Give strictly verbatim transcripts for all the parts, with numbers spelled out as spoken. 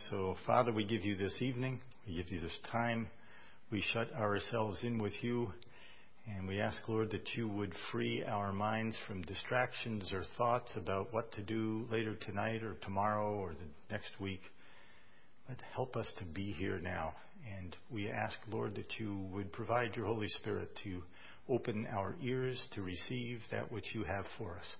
So, Father, we give you this evening. We give you this time. We shut ourselves in with you. And we ask, Lord, that you would free our minds from distractions or thoughts about what to do later tonight or tomorrow or the next week. Let help us to be here now. And we ask, Lord, that you would provide your Holy Spirit to open our ears to receive that which you have for us.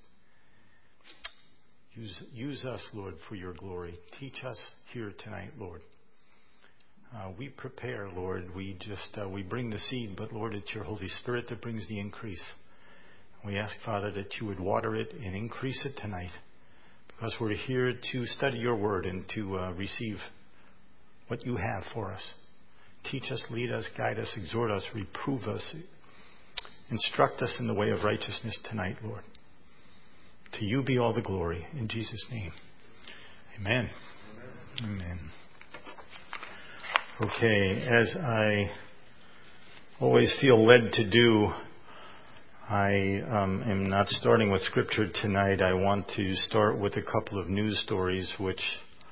Use, use us, Lord, for your glory. Teach us here tonight, Lord. Uh, we prepare, Lord. We just uh, we bring the seed, but Lord, it's your Holy Spirit that brings the increase. We ask, Father, that you would water it and increase it tonight, because we're here to study your word and to uh, receive what you have for us. Teach us, lead us, guide us, exhort us, reprove us, instruct us in the way of righteousness tonight, Lord. To you be all the glory. In Jesus' name. Amen. Amen. Amen. Okay, as I always feel led to do, I um, am not starting with Scripture tonight. I want to start with a couple of news stories, which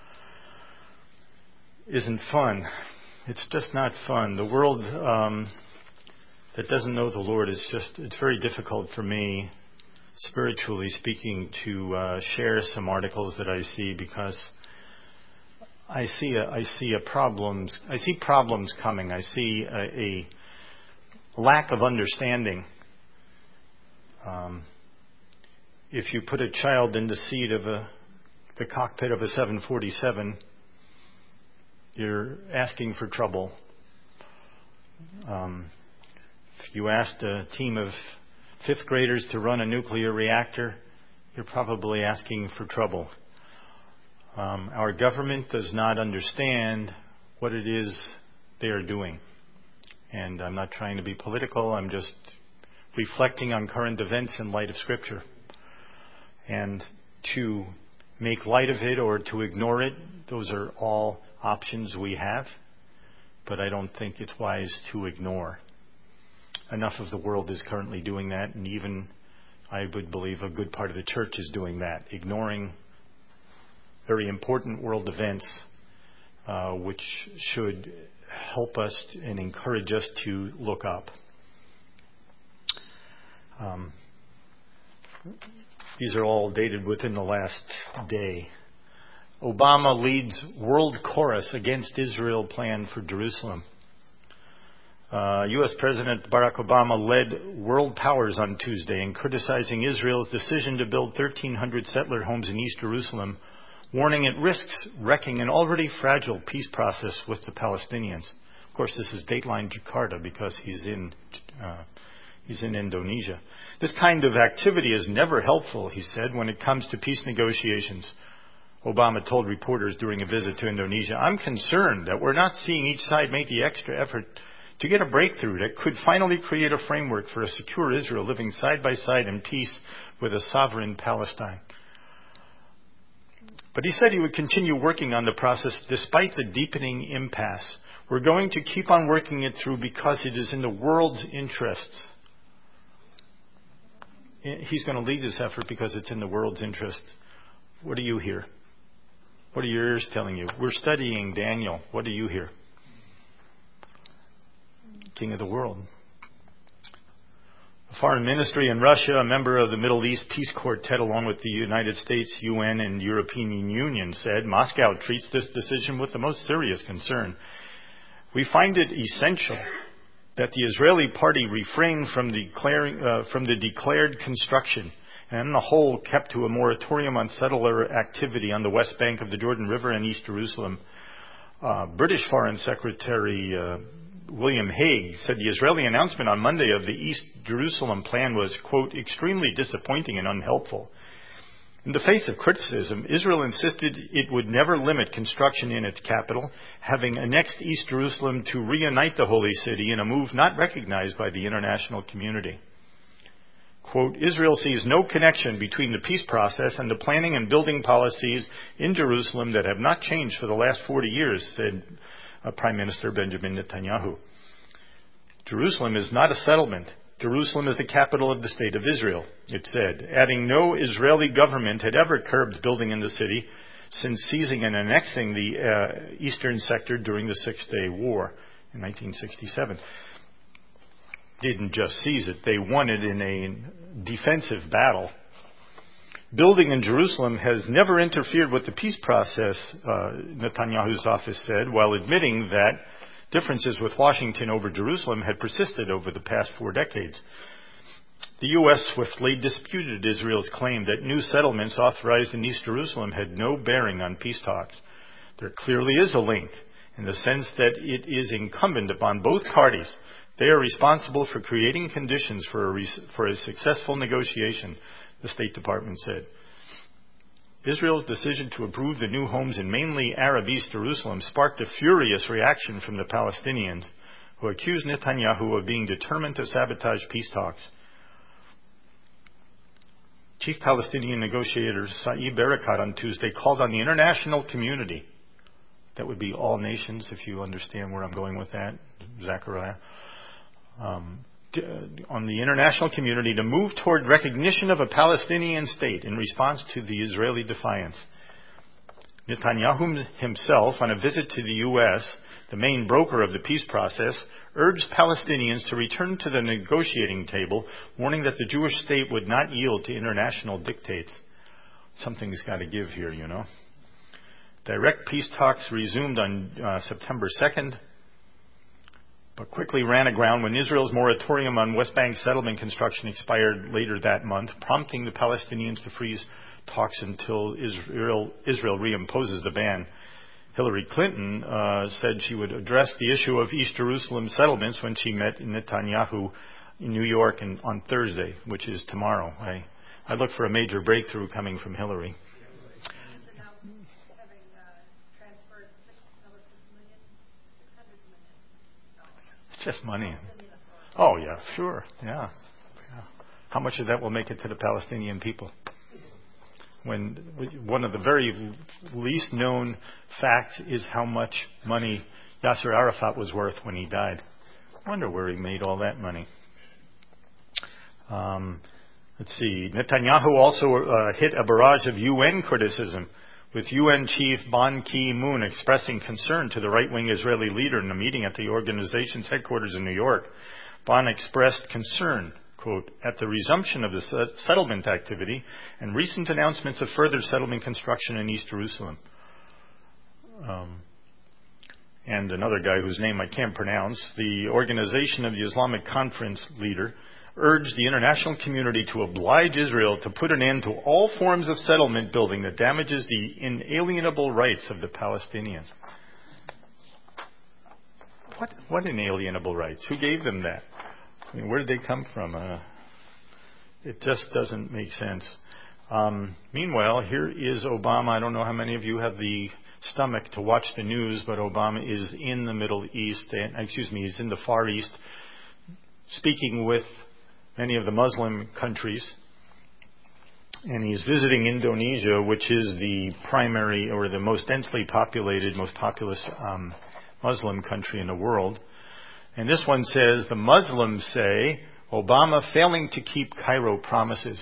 isn't fun. It's just not fun. The world um, that doesn't know the Lord is just, it's very difficult for me, spiritually speaking, to uh, share some articles that I see, because I see a, I see a problems, I see problems coming. I see a, a lack of understanding. Um, if you put a child in the seat of a, the cockpit of a seven forty-seven, you're asking for trouble. Um, if you asked a team of fifth graders to run a nuclear reactor, you're probably asking for trouble. Um, our government does not understand what it is they are doing. And I'm not trying to be political. I'm just reflecting on current events in light of Scripture. And to make light of it or to ignore it, those are all options we have. But I don't think it's wise to ignore. Enough of the world is currently doing that, and even, I would believe, a good part of the church is doing that, ignoring very important world events, uh, which should help us and encourage us to look up. Um, these are all dated within the last day. Obama leads world chorus against Israel plan for Jerusalem. Uh, U S President Barack Obama led world powers on Tuesday in criticizing Israel's decision to build thirteen hundred settler homes in East Jerusalem, warning it risks wrecking an already fragile peace process with the Palestinians. Of course, this is Dateline Jakarta, because he's in uh, he's in Indonesia. This kind of activity is never helpful, he said, when it comes to peace negotiations. Obama told reporters during a visit to Indonesia, "I'm concerned that we're not seeing each side make the extra effort to get a breakthrough that could finally create a framework for a secure Israel living side by side in peace with a sovereign Palestine." But he said he would continue working on the process despite the deepening impasse. "We're going to keep on working it through because it is in the world's interests." He's going to lead this effort because it's in the world's interest. What do you hear? What are your ears telling you? We're studying Daniel. What do you hear? King of the world. The Foreign Ministry in Russia, a member of the Middle East Peace Quartet along with the United States, U N, and European Union, said Moscow treats this decision with the most serious concern. "We find it essential that the Israeli party refrain from declaring uh, from the declared construction and on the whole kept to a moratorium on settler activity on the west bank of the Jordan River and East Jerusalem." Uh, British Foreign Secretary uh, William Hague said the Israeli announcement on Monday of the East Jerusalem plan was, quote, "extremely disappointing and unhelpful." In the face of criticism, Israel insisted it would never limit construction in its capital, having annexed East Jerusalem to reunite the holy city in a move not recognized by the international community. Quote, "Israel sees no connection between the peace process and the planning and building policies in Jerusalem that have not changed for the last forty years, said uh, Prime Minister Benjamin Netanyahu. "Jerusalem is not a settlement. Jerusalem is the capital of the state of Israel," it said, adding no Israeli government had ever curbed building in the city, since seizing and annexing the uh, eastern sector during the Six-Day War in nineteen sixty-seven. Didn't just seize it, they won it in a defensive battle. Building in Jerusalem has never interfered with the peace process, uh, Netanyahu's office said, while admitting that differences with Washington over Jerusalem had persisted over the past four decades. The U S swiftly disputed Israel's claim that new settlements authorized in East Jerusalem had no bearing on peace talks. There clearly is a link, in the sense that it is incumbent upon both parties. They are responsible for creating conditions for a, re- for a successful negotiation, the State Department said. Israel's decision to approve the new homes in mainly Arab East Jerusalem sparked a furious reaction from the Palestinians, who accused Netanyahu of being determined to sabotage peace talks. Chief Palestinian negotiator Saeb Erekat on Tuesday called on the international community, that would be all nations, if you understand where I'm going with that, Zechariah, um, to, uh, on the international community to move toward recognition of a Palestinian state in response to the Israeli defiance. Netanyahu himself, on a visit to the U S, the main broker of the peace process, urged Palestinians to return to the negotiating table, warning that the Jewish state would not yield to international dictates. Something's got to give here, you know. Direct peace talks resumed on uh, September second, but quickly ran aground when Israel's moratorium on West Bank settlement construction expired later that month, prompting the Palestinians to freeze talks until Israel, Israel reimposes the ban. Hillary Clinton uh, said she would address the issue of East Jerusalem settlements when she met Netanyahu in New York and, on Thursday, which is tomorrow. I, I look for a major breakthrough coming from Hillary. It's just money. Oh, yeah, sure. Yeah. yeah. How much of that will make it to the Palestinian people? When one of the very least known facts is how much money Yasser Arafat was worth when he died. I wonder where he made all that money. Um, let's see. Netanyahu also uh, hit a barrage of U N criticism, with U N Chief Ban Ki-moon expressing concern to the right-wing Israeli leader in a meeting at the organization's headquarters in New York. Ban expressed concern, quote, at the resumption of the settlement activity and recent announcements of further settlement construction in East Jerusalem. Um, and another guy whose name I can't pronounce, the Organization of the Islamic Conference leader, urged the international community to oblige Israel to put an end to all forms of settlement building that damages the inalienable rights of the Palestinians. What, what inalienable rights? Who gave them that? I mean, where did they come from? Uh, it just doesn't make sense. Um, meanwhile, here is Obama. I don't know how many of you have the stomach to watch the news, but Obama is in the Middle East, and, excuse me, he's in the Far East, speaking with many of the Muslim countries. And he's visiting Indonesia, which is the primary or the most densely populated, most populous um, Muslim country in the world. And this one says, the Muslims say, Obama failing to keep Cairo promises.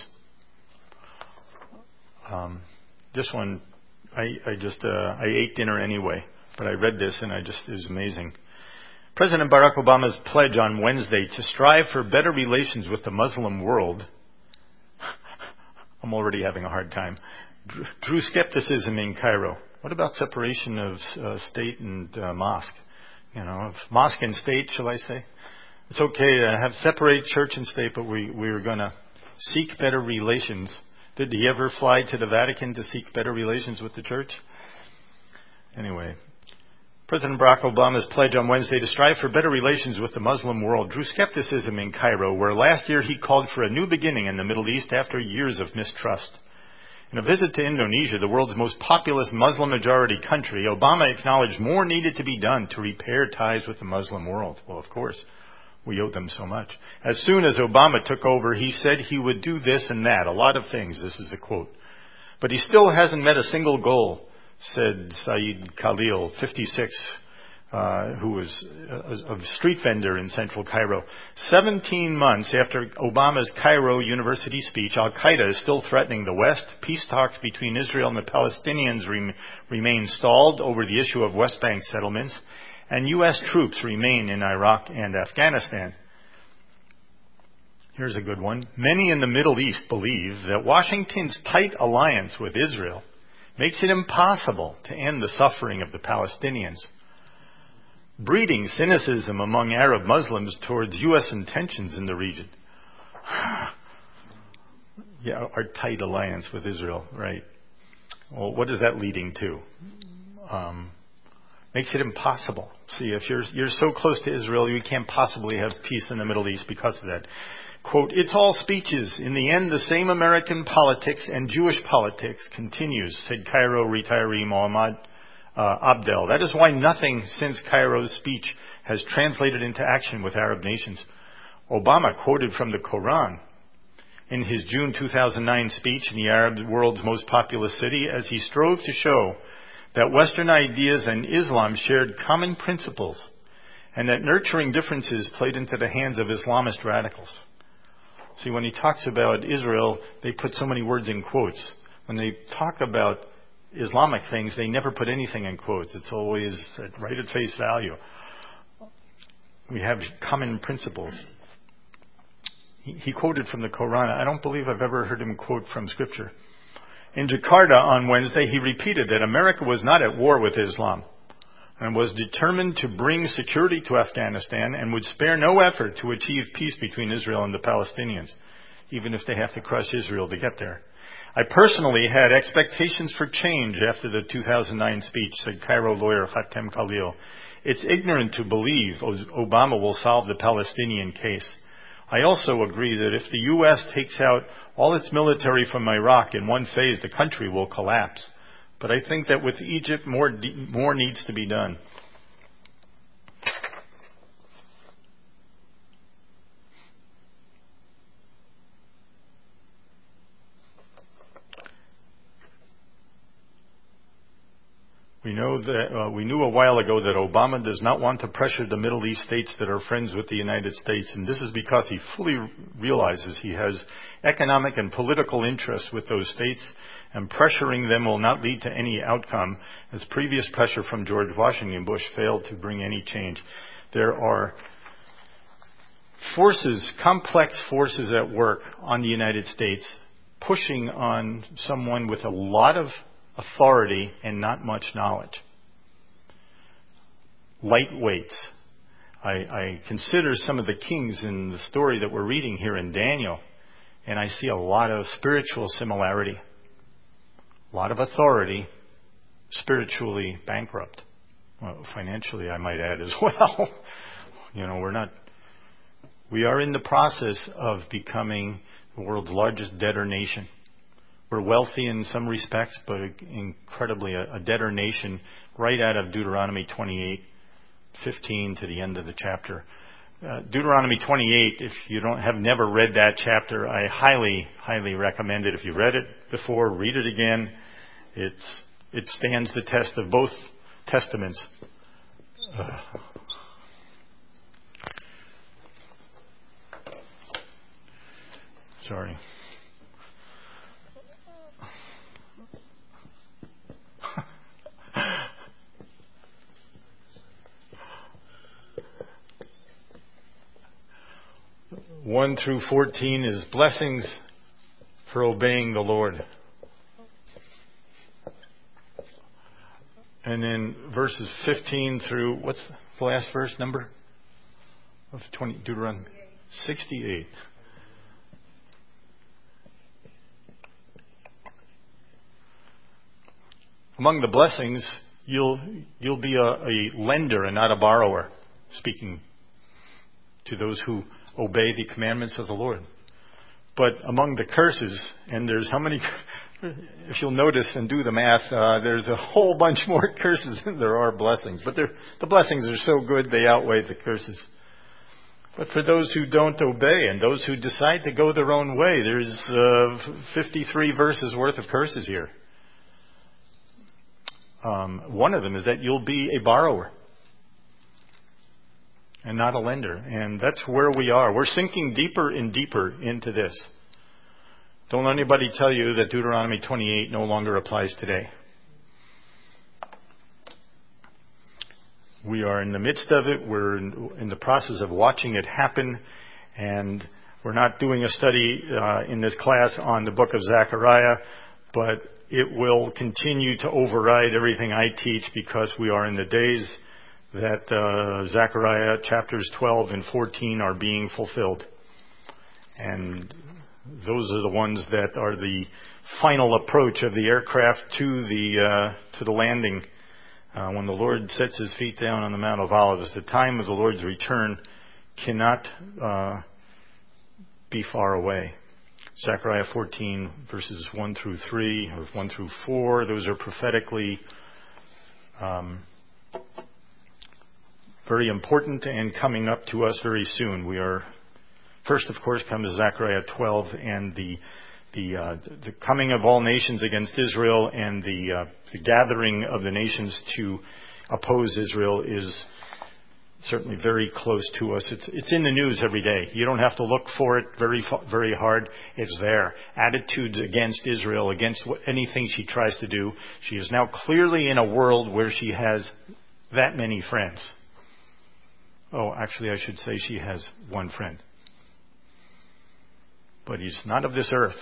Um, this one, I, I just, uh, I ate dinner anyway, but I read this and I just, it was amazing. President Barack Obama's pledge on Wednesday to strive for better relations with the Muslim world, I'm already having a hard time, drew skepticism in Cairo. What about separation of uh, state and uh, mosque? You know, of mosque and state, shall I say? It's okay to have separate church and state, but we, we're going to seek better relations. Did he ever fly to the Vatican to seek better relations with the church? Anyway, President Barack Obama's pledge on Wednesday to strive for better relations with the Muslim world drew skepticism in Cairo, where last year he called for a new beginning in the Middle East after years of mistrust. In a visit to Indonesia, the world's most populous Muslim-majority country, Obama acknowledged more needed to be done to repair ties with the Muslim world. Well, of course, we owe them so much. As soon as Obama took over, he said he would do this and that, a lot of things. This is the quote. But he still hasn't met a single goal, said Saeed Khalil, fifty-six, uh, who was a, a street vendor in central Cairo. seventeen months after Obama's Cairo University speech, Al-Qaeda is still threatening the West. Peace talks between Israel and the Palestinians rem- remain stalled over the issue of West Bank settlements, and U S troops remain in Iraq and Afghanistan. Here's a good one. Many in the Middle East believe that Washington's tight alliance with Israel makes it impossible to end the suffering of the Palestinians, breeding cynicism among Arab Muslims towards U S intentions in the region. Yeah, our tight alliance with Israel, right. Well, what is that leading to? Um, makes it impossible. See, if you're, you're so close to Israel, you can't possibly have peace in the Middle East because of that. Quote, it's all speeches. In the end, the same American politics and Jewish politics continues, said Cairo retiree Mohammad uh, Abdel. That is why nothing since Cairo's speech has translated into action with Arab nations. Obama quoted from the Quran in his June two thousand nine speech in the Arab world's most populous city as he strove to show that Western ideas and Islam shared common principles and that nurturing differences played into the hands of Islamist radicals. See, when he talks about Israel, they put so many words in quotes. When they talk about Islamic things, they never put anything in quotes. It's always right at face value. We have common principles. He, he quoted from the Quran. I don't believe I've ever heard him quote from Scripture. In Jakarta on Wednesday, he repeated that America was not at war with Islam and was determined to bring security to Afghanistan and would spare no effort to achieve peace between Israel and the Palestinians, even if they have to crush Israel to get there. I personally had expectations for change after the two thousand nine speech, said Cairo lawyer Khatem Khalil. It's ignorant to believe Obama will solve the Palestinian case. I also agree that if the U S takes out all its military from Iraq in one phase, the country will collapse. But I think that with Egypt, more more needs to be done. We know that uh, we knew a while ago that Obama does not want to pressure the Middle East states that are friends with the United States, and this is because he fully realizes he has economic and political interests with those states, and pressuring them will not lead to any outcome, as previous pressure from George Washington Bush failed to bring any change. There are forces, complex forces at work on the United States, pushing on someone with a lot of authority and not much knowledge. Lightweights. I, I consider some of the kings in the story that we're reading here in Daniel, and I see a lot of spiritual similarity. A lot of authority, spiritually bankrupt. Well, financially, I might add as well. You know, we're not, we are in the process of becoming the world's largest debtor nation. We're wealthy in some respects, but incredibly a, a debtor nation, right out of Deuteronomy twenty-eight fifteen to the end of the chapter. Uh, Deuteronomy twenty-eight, if you don't have never read that chapter, I highly, highly recommend it. If you read it before, read it again. It's, it stands the test of both testaments. Uh, sorry. one through fourteen is blessings for obeying the Lord. And then verses fifteen through, what's the last verse number of twenty, Deuteronomy? sixty-eight. Among the blessings, you'll you'll be a, a lender and not a borrower, speaking to those who obey the commandments of the Lord. But among the curses, and there's how many, if you'll notice and do the math, uh, there's a whole bunch more curses than there are blessings. But the blessings are so good, they outweigh the curses. But for those who don't obey and those who decide to go their own way, there's uh, fifty-three verses worth of curses here. Um, one of them is that you'll be a borrower. and not a lender. And that's where we are. We're sinking deeper and deeper into this. Don't let anybody tell you that Deuteronomy twenty-eight no longer applies today. We are in the midst of it. We're in, in the process of watching it happen. And we're not doing a study uh, in this class on the book of Zechariah, but it will continue to override everything I teach because we are in the days that uh, Zechariah chapters twelve and fourteen are being fulfilled. And those are the ones that are the final approach of the aircraft to the uh, to the landing. Uh, when the Lord sets his feet down on the Mount of Olives, the time of the Lord's return cannot uh, be far away. Zechariah fourteen, verses one through three, or one through four, those are prophetically um, very important and coming up to us very soon. We are, first, of course, comes Zechariah twelve and the the, uh, the coming of all nations against Israel and the, uh, the gathering of the nations to oppose Israel is certainly very close to us. It's, it's in the news every day. You don't have to look for it very, very hard. It's there. Attitudes against Israel, against what, anything she tries to do. She is now clearly in a world where she has that many friends. Oh, actually, I should say she has one friend. But he's not of this earth.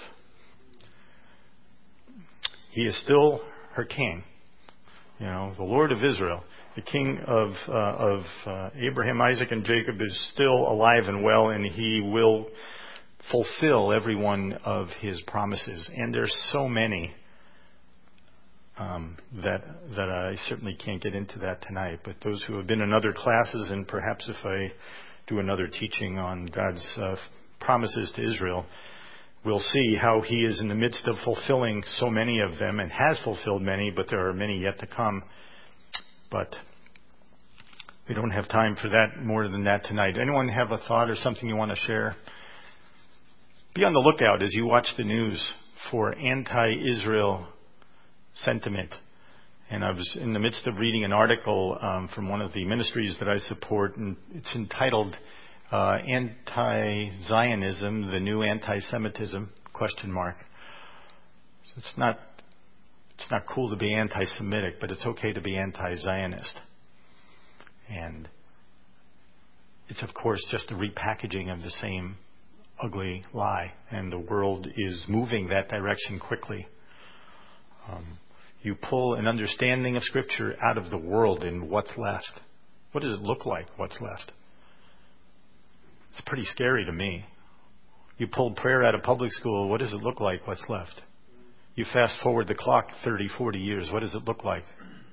He is still her king. You know, the Lord of Israel. The king of uh, of uh, Abraham, Isaac, and Jacob is still alive and well, and he will fulfill every one of his promises. And there's so many um, that that I certainly can't get into that tonight. But those who have been in other classes, and perhaps if I do another teaching on God's uh, promises to Israel, we'll see how he is in the midst of fulfilling so many of them, and has fulfilled many, but there are many yet to come. But we don't have time for that more than that tonight. Anyone have a thought or something you want to share? Be on the lookout as you watch the news for anti-Israel sentiment. And I was in the midst of reading an article um, from one of the ministries that I support, and it's entitled uh, Anti-Zionism, the New Anti-Semitism, question mark. So it's not It's not cool to be anti-Semitic, but it's okay to be anti-Zionist. And it's, of course, just a repackaging of the same ugly lie. And the world is moving that direction quickly. Um, you pull an understanding of Scripture out of the world, and what's left? What does it look like, what's left? It's pretty scary to me. You pull prayer out of public school, what does it look like, what's left? You fast forward the clock thirty, forty years, what does it look like?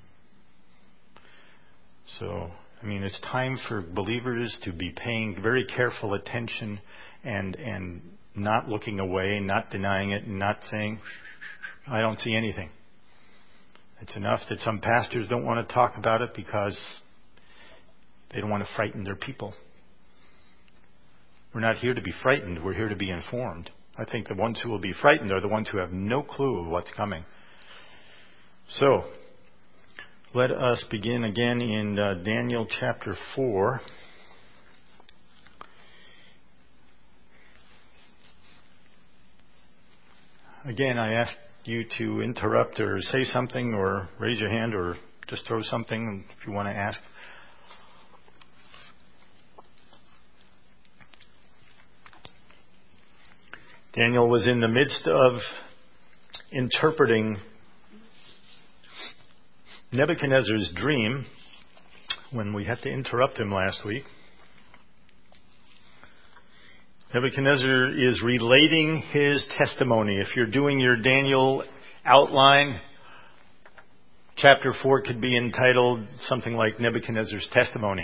So, I mean, it's time for believers to be paying very careful attention and and not looking away, not denying it, and not saying, I don't see anything. It's enough that some pastors don't want to talk about it because they don't want to frighten their people. We're not here to be frightened, we're here to be informed. I think the ones who will be frightened are the ones who have no clue of what's coming. So, let us begin again in uh, Daniel chapter four. Again, I ask you to interrupt or say something or raise your hand or just throw something if you want to ask. Daniel was in the midst of interpreting Nebuchadnezzar's dream when we had to interrupt him last week. Nebuchadnezzar is relating his testimony. If you're doing your Daniel outline, chapter four could be entitled something like Nebuchadnezzar's testimony.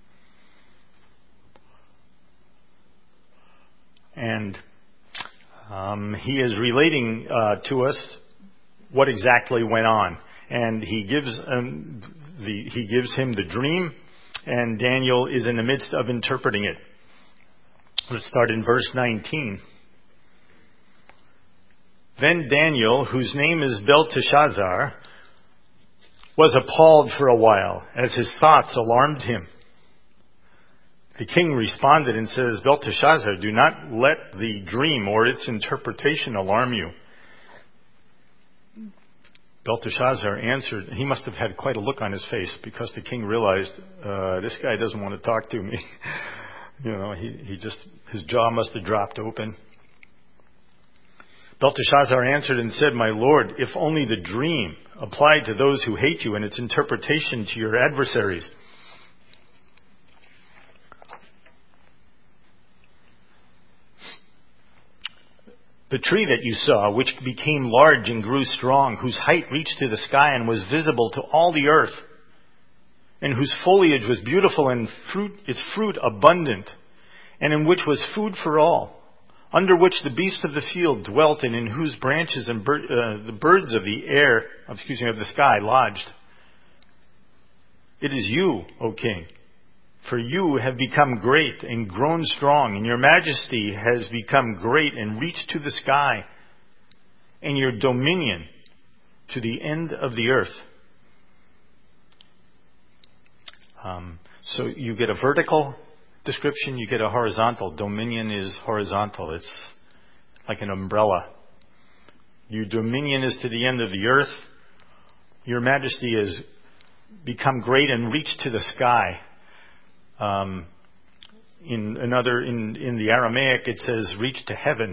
And Um, he is relating uh, to us what exactly went on, and he gives um, the he gives him the dream, and Daniel is in the midst of interpreting it. Let's start in verse nineteen. Then Daniel, whose name is Belteshazzar, was appalled for a while, as his thoughts alarmed him. The king responded and says, Belteshazzar, do not let the dream or its interpretation alarm you. Belteshazzar answered, he must have had quite a look on his face because the king realized, uh, this guy doesn't want to talk to me. you know, he, he just, his jaw must have dropped open. Belteshazzar answered and said, my lord, if only the dream applied to those who hate you and its interpretation to your adversaries. The tree that you saw, which became large and grew strong, whose height reached to the sky and was visible to all the earth, and whose foliage was beautiful and fruit, its fruit abundant, and in which was food for all, under which the beasts of the field dwelt, and in whose branches and bir- uh, the birds of the air, excuse me, of the sky lodged. It is you, O king. For you have become great and grown strong, and your majesty has become great and reached to the sky, and your dominion to the end of the earth. Um, so you get a vertical description, you get a horizontal. Dominion is horizontal. It's like an umbrella. Your dominion is to the end of the earth. Your majesty has become great and reached to the sky. Um, in another, in, in the Aramaic, it says reach to heaven.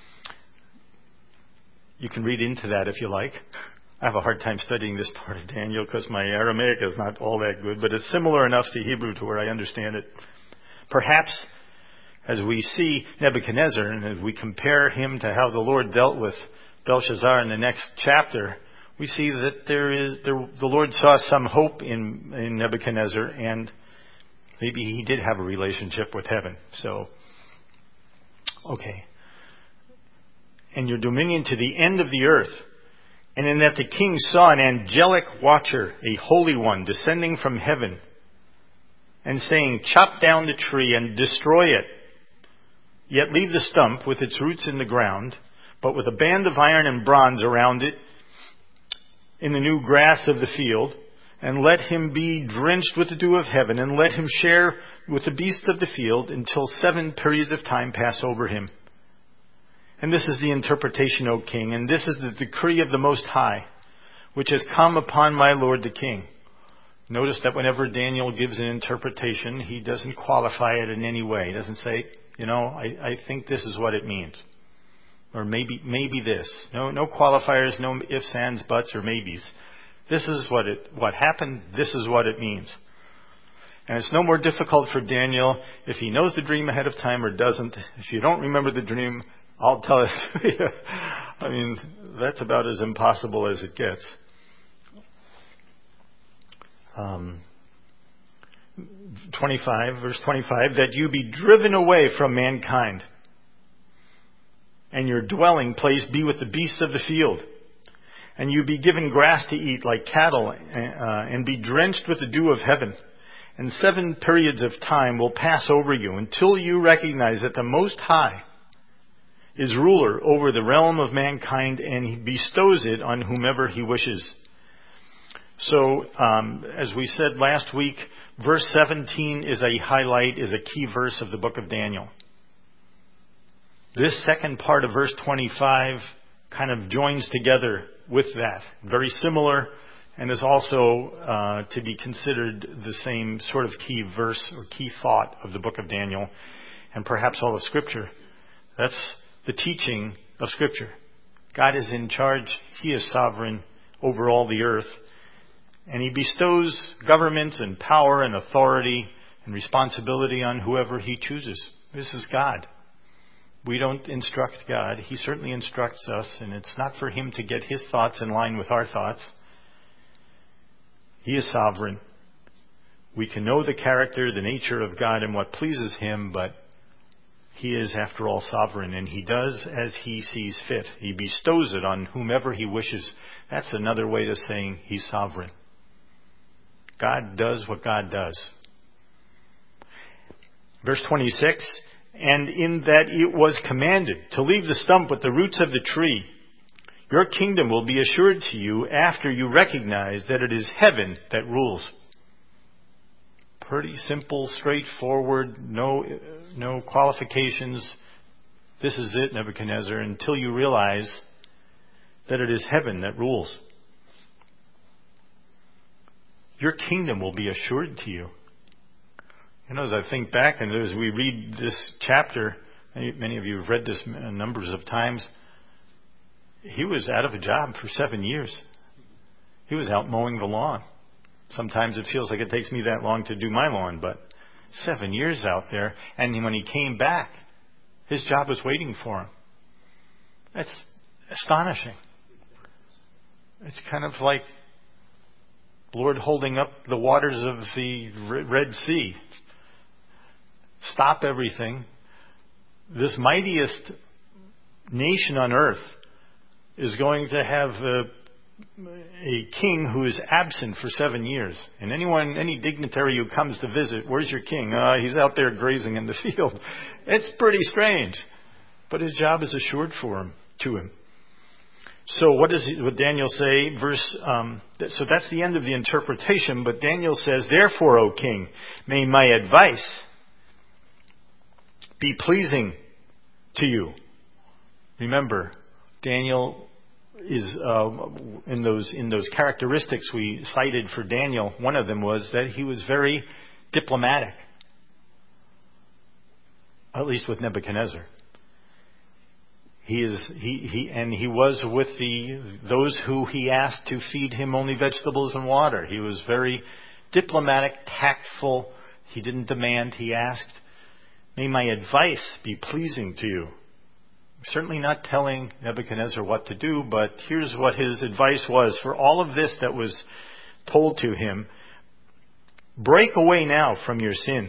You can read into that if you like. I have a hard time studying this part of Daniel because my Aramaic is not all that good, but it's similar enough to Hebrew to where I understand it. Perhaps as we see Nebuchadnezzar and as we compare him to how the Lord dealt with Belshazzar in the next chapter, we see that there is there, the Lord saw some hope in, in Nebuchadnezzar, and maybe he did have a relationship with heaven. So, okay. And your dominion to the end of the earth. And in that the king saw an angelic watcher, a holy one, descending from heaven, and saying, chop down the tree and destroy it. Yet leave the stump with its roots in the ground, but with a band of iron and bronze around it in the new grass of the field. And let him be drenched with the dew of heaven, and let him share with the beasts of the field until seven periods of time pass over him. And this is the interpretation, O king, and this is the decree of the Most High, which has come upon my lord the king. Notice that whenever Daniel gives an interpretation, he doesn't qualify it in any way. He doesn't say, you know, I, I think this is what it means. Or maybe, maybe this. No, no qualifiers, no ifs, ands, buts, or maybes. This is what it, what happened. This is what it means. And it's no more difficult for Daniel if he knows the dream ahead of time or doesn't. If you don't remember the dream, I'll tell it to you. I mean, that's about as impossible as it gets. Um, twenty-five, verse twenty-five, that you be driven away from mankind, and your dwelling place be with the beasts of the field. And you be given grass to eat like cattle, uh, and be drenched with the dew of heaven. And seven periods of time will pass over you until you recognize that the Most High is ruler over the realm of mankind, and he bestows it on whomever he wishes. So, um, as we said last week, verse seventeen is a highlight, is a key verse of the book of Daniel. This second part of verse twenty-five kind of joins together with that. Very similar, and is also uh, to be considered the same sort of key verse or key thought of the book of Daniel, and perhaps all of Scripture. That's the teaching of Scripture. God is in charge. He is sovereign over all the earth. And he bestows government and power and authority and responsibility on whoever he chooses. This is God. We don't instruct God. He certainly instructs us, and it's not for him to get his thoughts in line with our thoughts. He is sovereign. We can know the character, the nature of God and what pleases him, but he is, after all, sovereign, and he does as he sees fit. He bestows it on whomever he wishes. That's another way of saying he's sovereign. God does what God does. Verse twenty-six, and in that it was commanded to leave the stump with the roots of the tree, your kingdom will be assured to you after you recognize that it is heaven that rules. Pretty simple, straightforward, no, no qualifications. This is it, Nebuchadnezzar, until you realize that it is heaven that rules. Your kingdom will be assured to you. You know, as I think back and as we read this chapter, many of you have read this numbers of times, he was out of a job for seven years. He was out mowing the lawn. Sometimes it feels like it takes me that long to do my lawn, but seven years out there. And when he came back, his job was waiting for him. That's astonishing. It's kind of like Lord holding up the waters of the Red Sea. Stop everything. This mightiest nation on earth is going to have a a king who is absent for seven years. And anyone, any dignitary who comes to visit, where's your king? Uh, he's out there grazing in the field. It's pretty strange. But his job is assured for him, to him. So what does he, what Daniel say? Verse, um, so that's the end of the interpretation. But Daniel says, therefore, O king, may my advice be pleasing to you. Remember, Daniel is uh, in those in those characteristics we cited for Daniel. One of them was that he was very diplomatic, at least with Nebuchadnezzar. He is he he and he was with the those who he asked to feed him only vegetables and water. He was very diplomatic, tactful. He didn't demand. He asked, "May my advice be pleasing to you." Certainly not telling Nebuchadnezzar what to do, but here's what his advice was for all of this that was told to him. Break away now from your sins.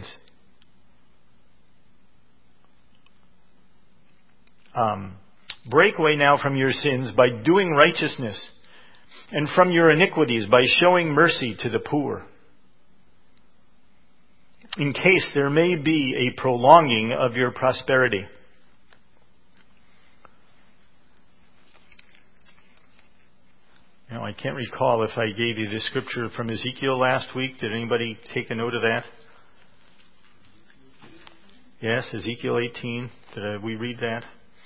Um, break away now from your sins by doing righteousness, and from your iniquities by showing mercy to the poor, in case there may be a prolonging of your prosperity. Now, I can't recall if I gave you the scripture from Ezekiel last week. Did anybody take a note of that? Yes, Ezekiel eighteen. Did we read that?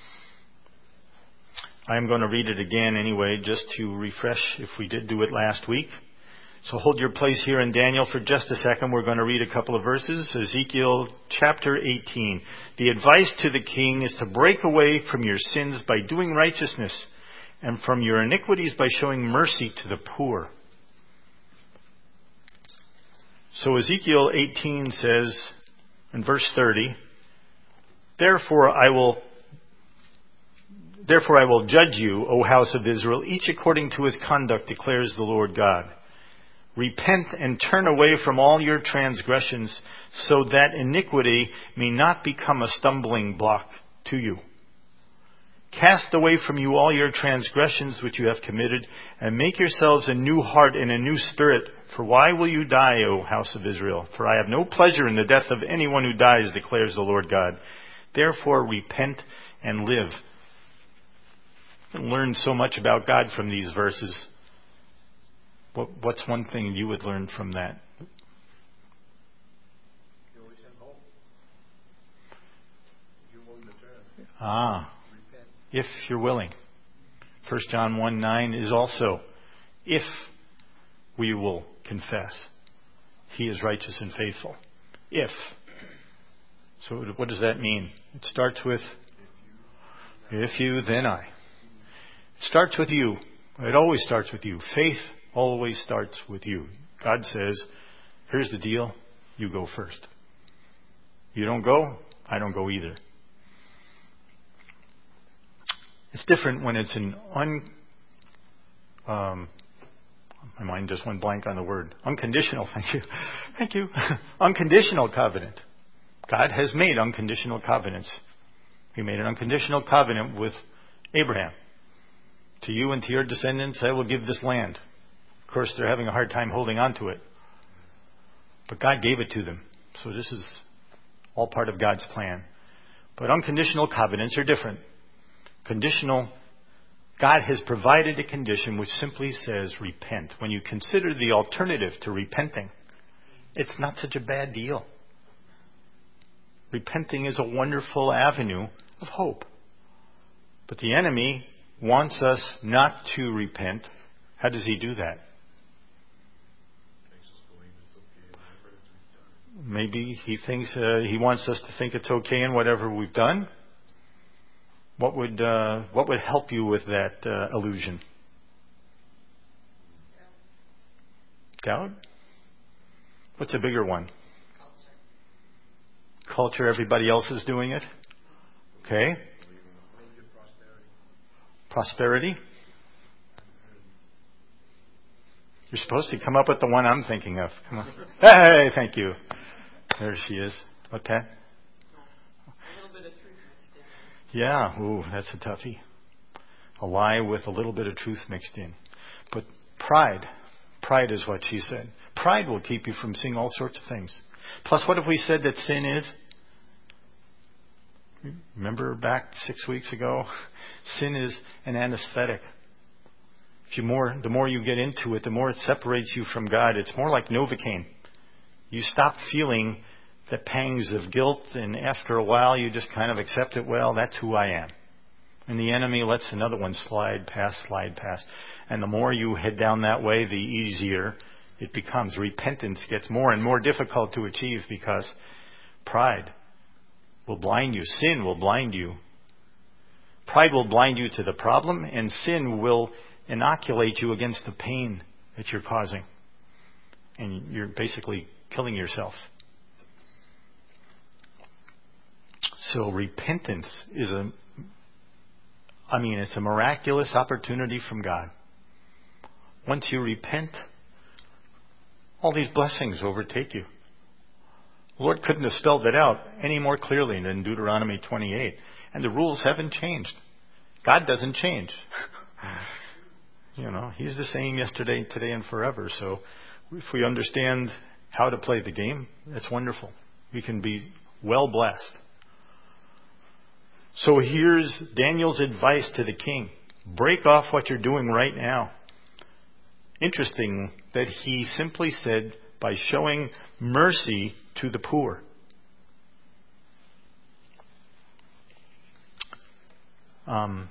I'm going to read it again anyway, just to refresh if we did do it last week. So hold your place here in Daniel for just a second. We're going to read a couple of verses. Ezekiel chapter eighteen. The advice to the king is to break away from your sins by doing righteousness, and from your iniquities by showing mercy to the poor. So Ezekiel eighteen says, in verse thirty, Therefore I will Therefore I will judge you, O house of Israel, each according to his conduct, declares the Lord God. Repent and turn away from all your transgressions, so that iniquity may not become a stumbling block to you. Cast away from you all your transgressions which you have committed, and make yourselves a new heart and a new spirit. For why will you die, O house of Israel? For I have no pleasure in the death of anyone who dies, declares the Lord God. Therefore repent and live. I learned so much about God from these verses. What, what's one thing you would learn from that? You always have hope. You're willing to turn. Ah. If you're willing. First John one nine is also, if we will confess, he is righteous and faithful. If. So what does that mean? It starts with, if you, then I. It starts with you. It always starts with you. Faith always starts with you. God says, here's the deal. You go first. You don't go, I don't go either. It's different when it's an un... Um, my mind just went blank on the word. Unconditional, thank you. Thank you. Unconditional covenant. God has made unconditional covenants. He made an unconditional covenant with Abraham. To you and to your descendants, I will give this land. Of course, they're having a hard time holding on to it. But God gave it to them. So this is all part of God's plan. But unconditional covenants are different. Conditional, God has provided a condition which simply says repent. When you consider the alternative to repenting, it's not such a bad deal. Repenting is a wonderful avenue of hope. But the enemy wants us not to repent. How does he do that? Maybe he thinks uh, he wants us to think it's okay in whatever we've done. What would uh, what would help you with that uh, illusion? Doubt. What's a bigger one? Culture. Everybody else is doing it. Okay. Prosperity. You're supposed to come up with the one I'm thinking of. Come on. Hey, thank you. There she is. What, Pat? A little bit of truth mixed in. Yeah. Ooh, that's a toughie. A lie with a little bit of truth mixed in. But pride. Pride is what she said. Pride will keep you from seeing all sorts of things. Plus, what have we said that sin is? Remember back six weeks ago? Sin is an anesthetic. If you more, the more you get into it, the more it separates you from God. It's more like Novocaine. You stop feeling the pangs of guilt, and after a while you just kind of accept it. Well, that's who I am. And the enemy lets another one slide past, slide past. And the more you head down that way, the easier it becomes. Repentance gets more and more difficult to achieve because pride will blind you. Sin will blind you. Pride will blind you to the problem, and sin will inoculate you against the pain that you're causing. And you're basically killing yourself. So repentance is a, I mean, it's a miraculous opportunity from God. Once you repent, all these blessings overtake you. The Lord couldn't have spelled it out any more clearly than Deuteronomy twenty-eight. And the rules haven't changed. God doesn't change. You know, He's the same yesterday, today, and forever. So if we understand how to play the game, that's wonderful. We can be well blessed. So here's Daniel's advice to the king. Break off what you're doing right now. Interesting that he simply said, by showing mercy to the poor. Um,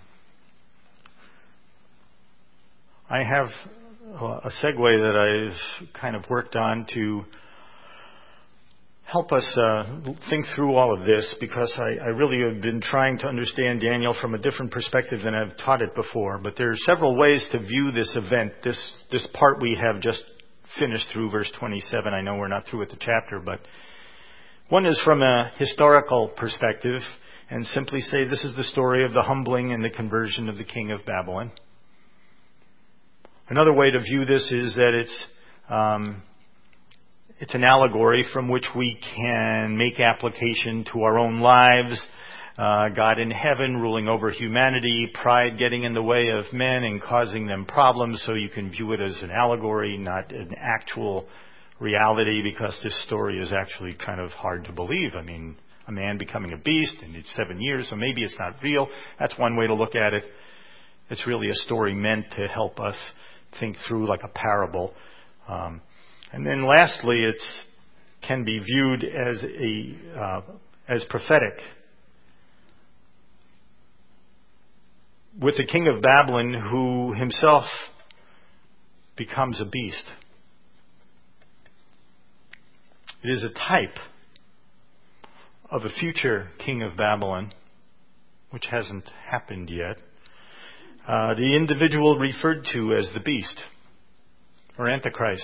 I have a segue that I've kind of worked on to help us uh, think through all of this, because I, I really have been trying to understand Daniel from a different perspective than I've taught it before. But there are several ways to view this event, this this part we have just finished through verse twenty-seven. I know we're not through with the chapter, but one is from a historical perspective and simply say this is the story of the humbling and the conversion of the king of Babylon. Another way to view this is that it's um, it's an allegory from which we can make application to our own lives. Uh, God in heaven ruling over humanity, pride getting in the way of men and causing them problems, so you can view it as an allegory, not an actual reality, because this story is actually kind of hard to believe. I mean, a man becoming a beast in seven years, so maybe it's not real. That's one way to look at it. It's really a story meant to help us think through like a parable. Um, and then lastly, it can be viewed as a uh, as prophetic. With the king of Babylon, who himself becomes a beast. It is a type of a future king of Babylon, which hasn't happened yet. Uh, the individual referred to as the beast, or Antichrist.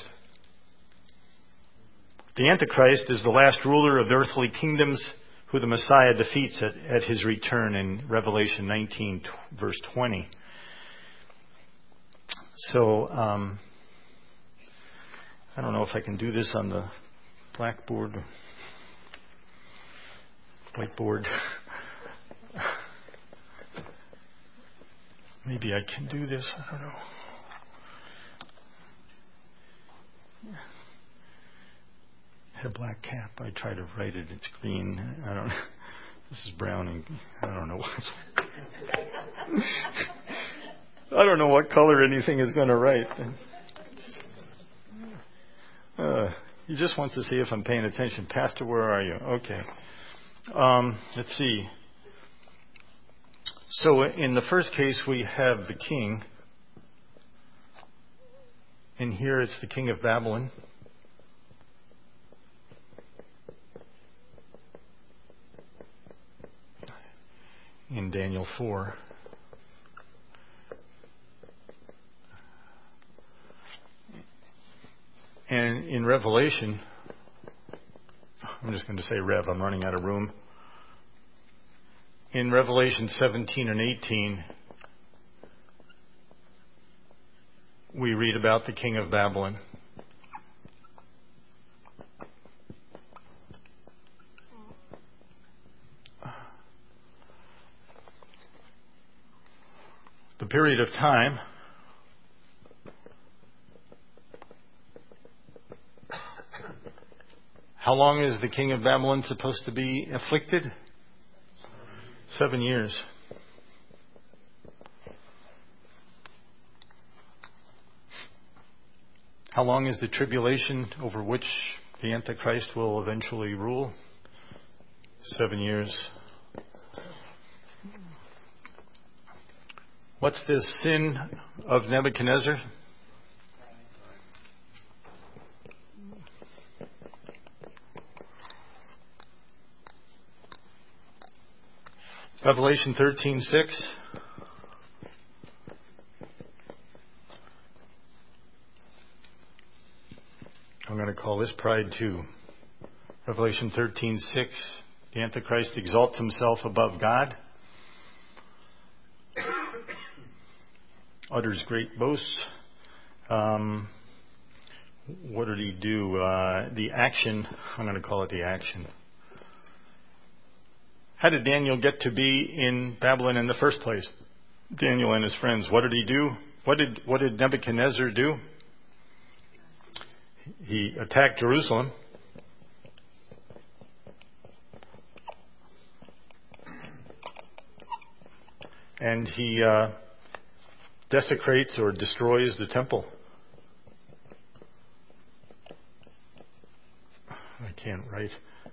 The Antichrist is the last ruler of the earthly kingdoms who the Messiah defeats at, at his return in Revelation nineteen, verse twenty. So, um, I don't know if I can do this on the blackboard, whiteboard. Maybe I can do this. I don't know. I had a black cap. I tried to write it. It's green. I don't know. This is brown and I don't know what's. I don't know what color anything is going to write. Uh, He just wants to see if I'm paying attention. Pastor, where are you? Okay. Um, let's see. So in the first case, we have the king. And here it's the king of Babylon. In Daniel four. And in Revelation, I'm just going to say Rev, I'm running out of room. In Revelation seventeen and eighteen, we read about the king of Babylon. The period of time How long is the king of Babylon supposed to be afflicted? Seven years. How long is the tribulation over which the Antichrist will eventually rule? Seven years. What's the sin of Nebuchadnezzar? Revelation thirteen six. I'm going to call this pride too. Revelation thirteen six. The Antichrist exalts himself above God, utters great boasts. Um, what did he do? Uh, the action. I'm going to call it the action. How did Daniel get to be in Babylon in the first place? Daniel and his friends. What did he do? What did what did Nebuchadnezzar do? He attacked Jerusalem. And he uh, desecrates or destroys the temple. I can't write.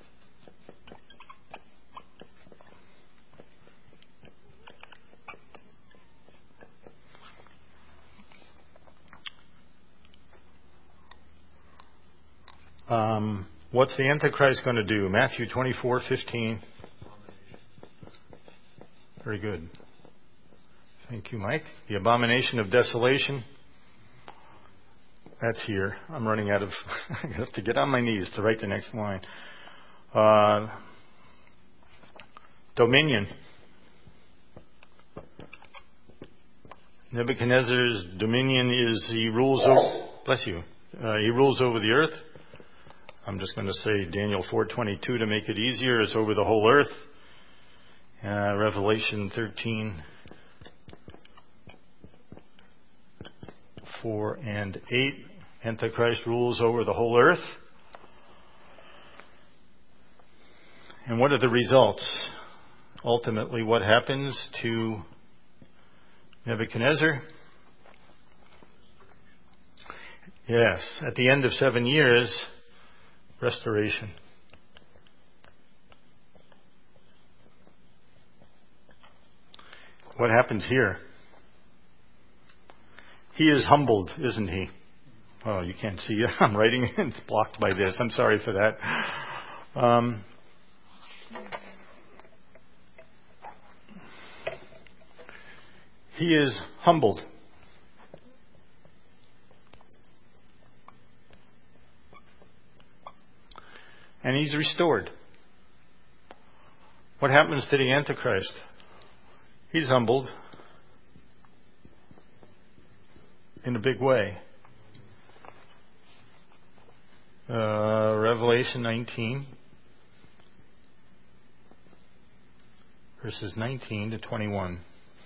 Um, what's the Antichrist going to do? Matthew twenty-four fifteen. Very good. Thank you, Mike. The abomination of desolation. That's here. I'm running out of... I have to get on my knees to write the next line. Uh, dominion. Nebuchadnezzar's dominion is he rules over... Bless you. Uh, he rules over the earth. I'm just going to say Daniel four twenty-two to make it easier. It's over the whole earth. Uh, Revelation thirteen four and eight. Antichrist rules over the whole earth. And what are the results? Ultimately, what happens to Nebuchadnezzar? Yes, at the end of seven years, restoration. What happens here? He is humbled, isn't he? Oh, you can't see it. I'm writing it. It's blocked by this. I'm sorry for that. Um, he is humbled. And he's restored. What happens to the Antichrist? He's humbled in a big way. Uh, Revelation nineteen, verses nineteen to twenty-one.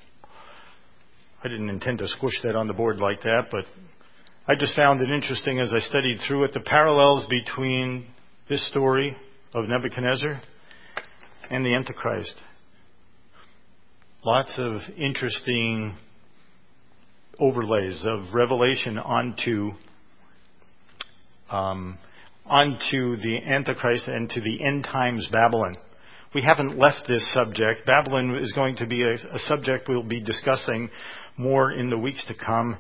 I didn't intend to squish that on the board like that, but I just found it interesting as I studied through it, the parallels between this story of Nebuchadnezzar and the Antichrist. Lots of interesting overlays of Revelation onto um, onto the Antichrist and to the end times Babylon. We haven't left this subject. Babylon is going to be a, a subject we'll be discussing more in the weeks to come.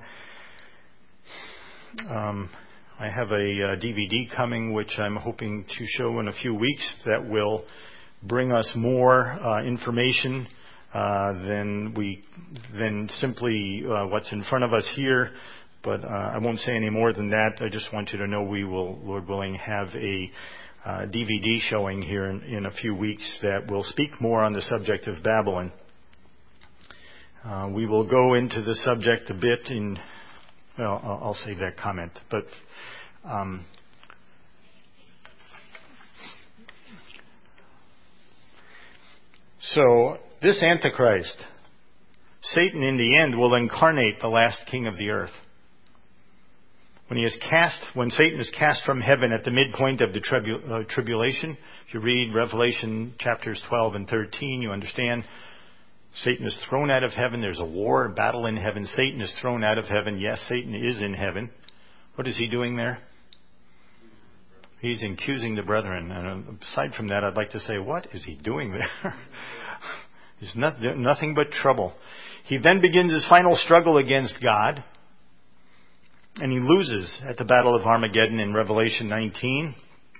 Um, I have a, a D V D coming, which I'm hoping to show in a few weeks, that will bring us more uh, information uh, than we than simply uh, what's in front of us here. But uh, I won't say any more than that. I just want you to know we will, Lord willing, have a uh, D V D showing here in, in a few weeks that will speak more on the subject of Babylon. Uh, we will go into the subject a bit in, well, I'll, I'll save that comment. But um, so this Antichrist, Satan in the end will incarnate the last king of the earth. When he is cast, when Satan is cast from heaven at the midpoint of the tribu- uh, tribulation, if you read Revelation chapters twelve and thirteen, you understand Satan is thrown out of heaven. There's a war, a battle in heaven. Satan is thrown out of heaven. Yes, Satan is in heaven. What is he doing there? He's accusing the brethren. And aside from that, I'd like to say, what is he doing there? There's not, nothing but trouble. He then begins his final struggle against God. And he loses at the Battle of Armageddon in Revelation nineteen.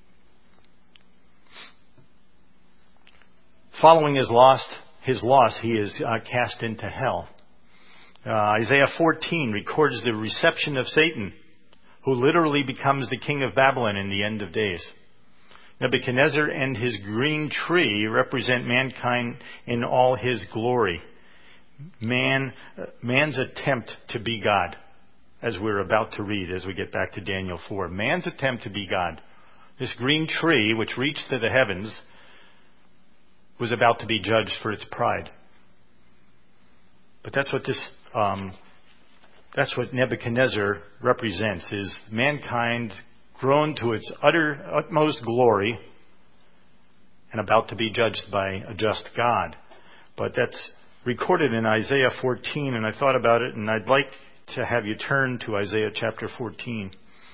Following his loss, his loss, he is uh, cast into hell. Uh, Isaiah fourteen records the reception of Satan, who literally becomes the king of Babylon in the end of days. Nebuchadnezzar and his green tree represent mankind in all his glory. Man, uh, man's attempt to be God, as we're about to read as we get back to Daniel four. Man's attempt to be God. This green tree, which reached to the heavens, was about to be judged for its pride. But that's what this, um, that's what Nebuchadnezzar represents, is mankind grown to its utter, utmost glory and about to be judged by a just God. But that's recorded in Isaiah fourteen, and I thought about it, and I'd like to have you turn to Isaiah chapter fourteen.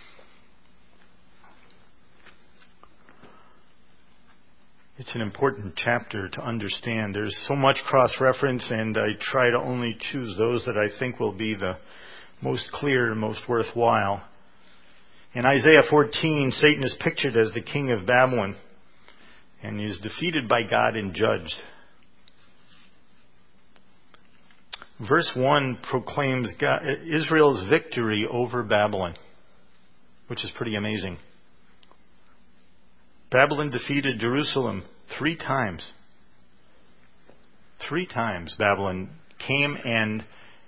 It's an important chapter to understand. There's so much cross-reference, and I try to only choose those that I think will be the most clear and most worthwhile. In Isaiah fourteen, Satan is pictured as the king of Babylon, and he is defeated by God and judged. Verse one proclaims God, Israel's victory over Babylon, which is pretty amazing. Babylon defeated Jerusalem three times. Three times Babylon came and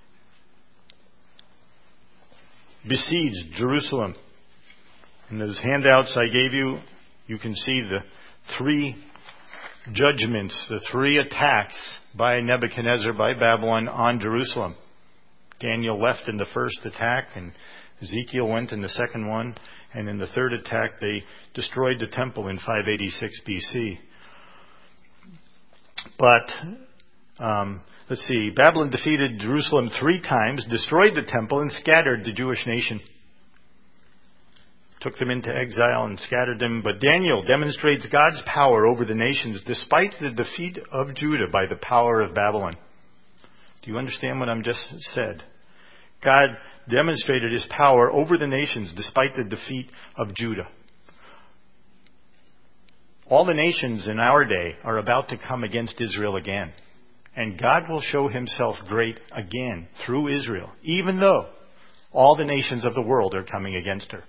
besieged Jerusalem. In those handouts I gave you, you can see the three judgments, the three attacks by Nebuchadnezzar, by Babylon on Jerusalem. Daniel left in the first attack, and Ezekiel went in the second one, and in the third attack they destroyed the temple in five eighty-six B C. But, um, let's see, Babylon defeated Jerusalem three times, destroyed the temple, and scattered the Jewish nation. Took them into exile and scattered them. But Daniel demonstrates God's power over the nations despite the defeat of Judah by the power of Babylon. Do you understand what I'm just said? God demonstrated his power over the nations despite the defeat of Judah. All the nations in our day are about to come against Israel again. And God will show himself great again through Israel, even though all the nations of the world are coming against her.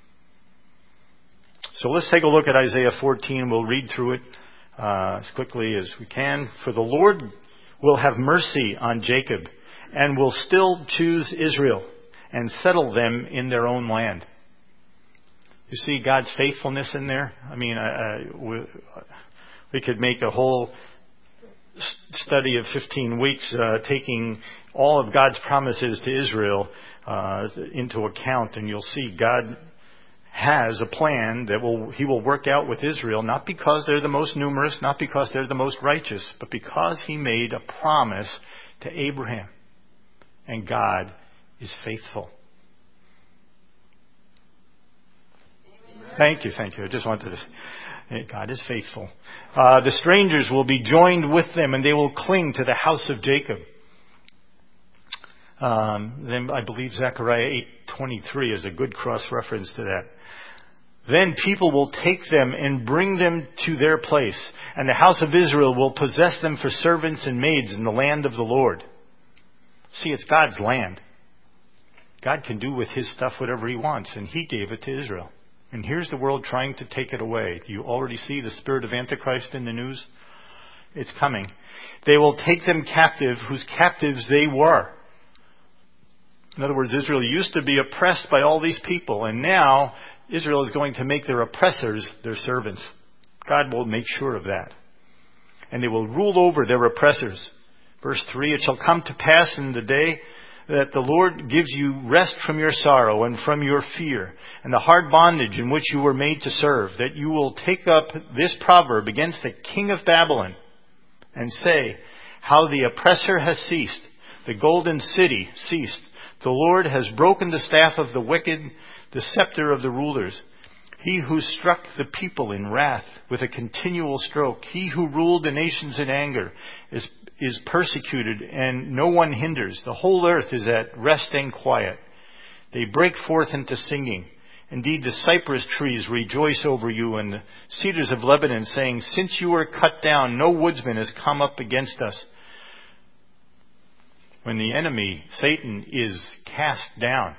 So let's take a look at Isaiah fourteen. We'll read through it uh, as quickly as we can. For the Lord will have mercy on Jacob and will still choose Israel and settle them in their own land. You see God's faithfulness in there? I mean, I, I, we, we could make a whole study of fifteen weeks uh, taking all of God's promises to Israel uh, into account, and you'll see God has a plan that will he will work out with Israel, not because they're the most numerous, not because they're the most righteous, but because he made a promise to Abraham. And God is faithful. Thank you, thank you. I just wanted to... God is faithful. Uh, the strangers will be joined with them, and they will cling to the house of Jacob. Um, then I believe Zechariah eight twenty-three is a good cross-reference to that. Then people will take them and bring them to their place, and the house of Israel will possess them for servants and maids in the land of the Lord. See, it's God's land. God can do with His stuff whatever He wants, and He gave it to Israel. And here's the world trying to take it away. Do you already see the spirit of Antichrist in the news? It's coming. They will take them captive, whose captives they were. In other words, Israel used to be oppressed by all these people, and now Israel is going to make their oppressors their servants. God will make sure of that. And they will rule over their oppressors. Verse three, it shall come to pass in the day that the Lord gives you rest from your sorrow and from your fear and the hard bondage in which you were made to serve, that you will take up this proverb against the king of Babylon and say, how the oppressor has ceased, the golden city ceased. The Lord has broken the staff of the wicked, the scepter of the rulers. He who struck the people in wrath with a continual stroke, he who ruled the nations in anger, is, is persecuted and no one hinders. The whole earth is at rest and quiet. They break forth into singing. Indeed, the cypress trees rejoice over you, and the cedars of Lebanon, saying, since you were cut down, no woodsman has come up against us. When the enemy, Satan, is cast down,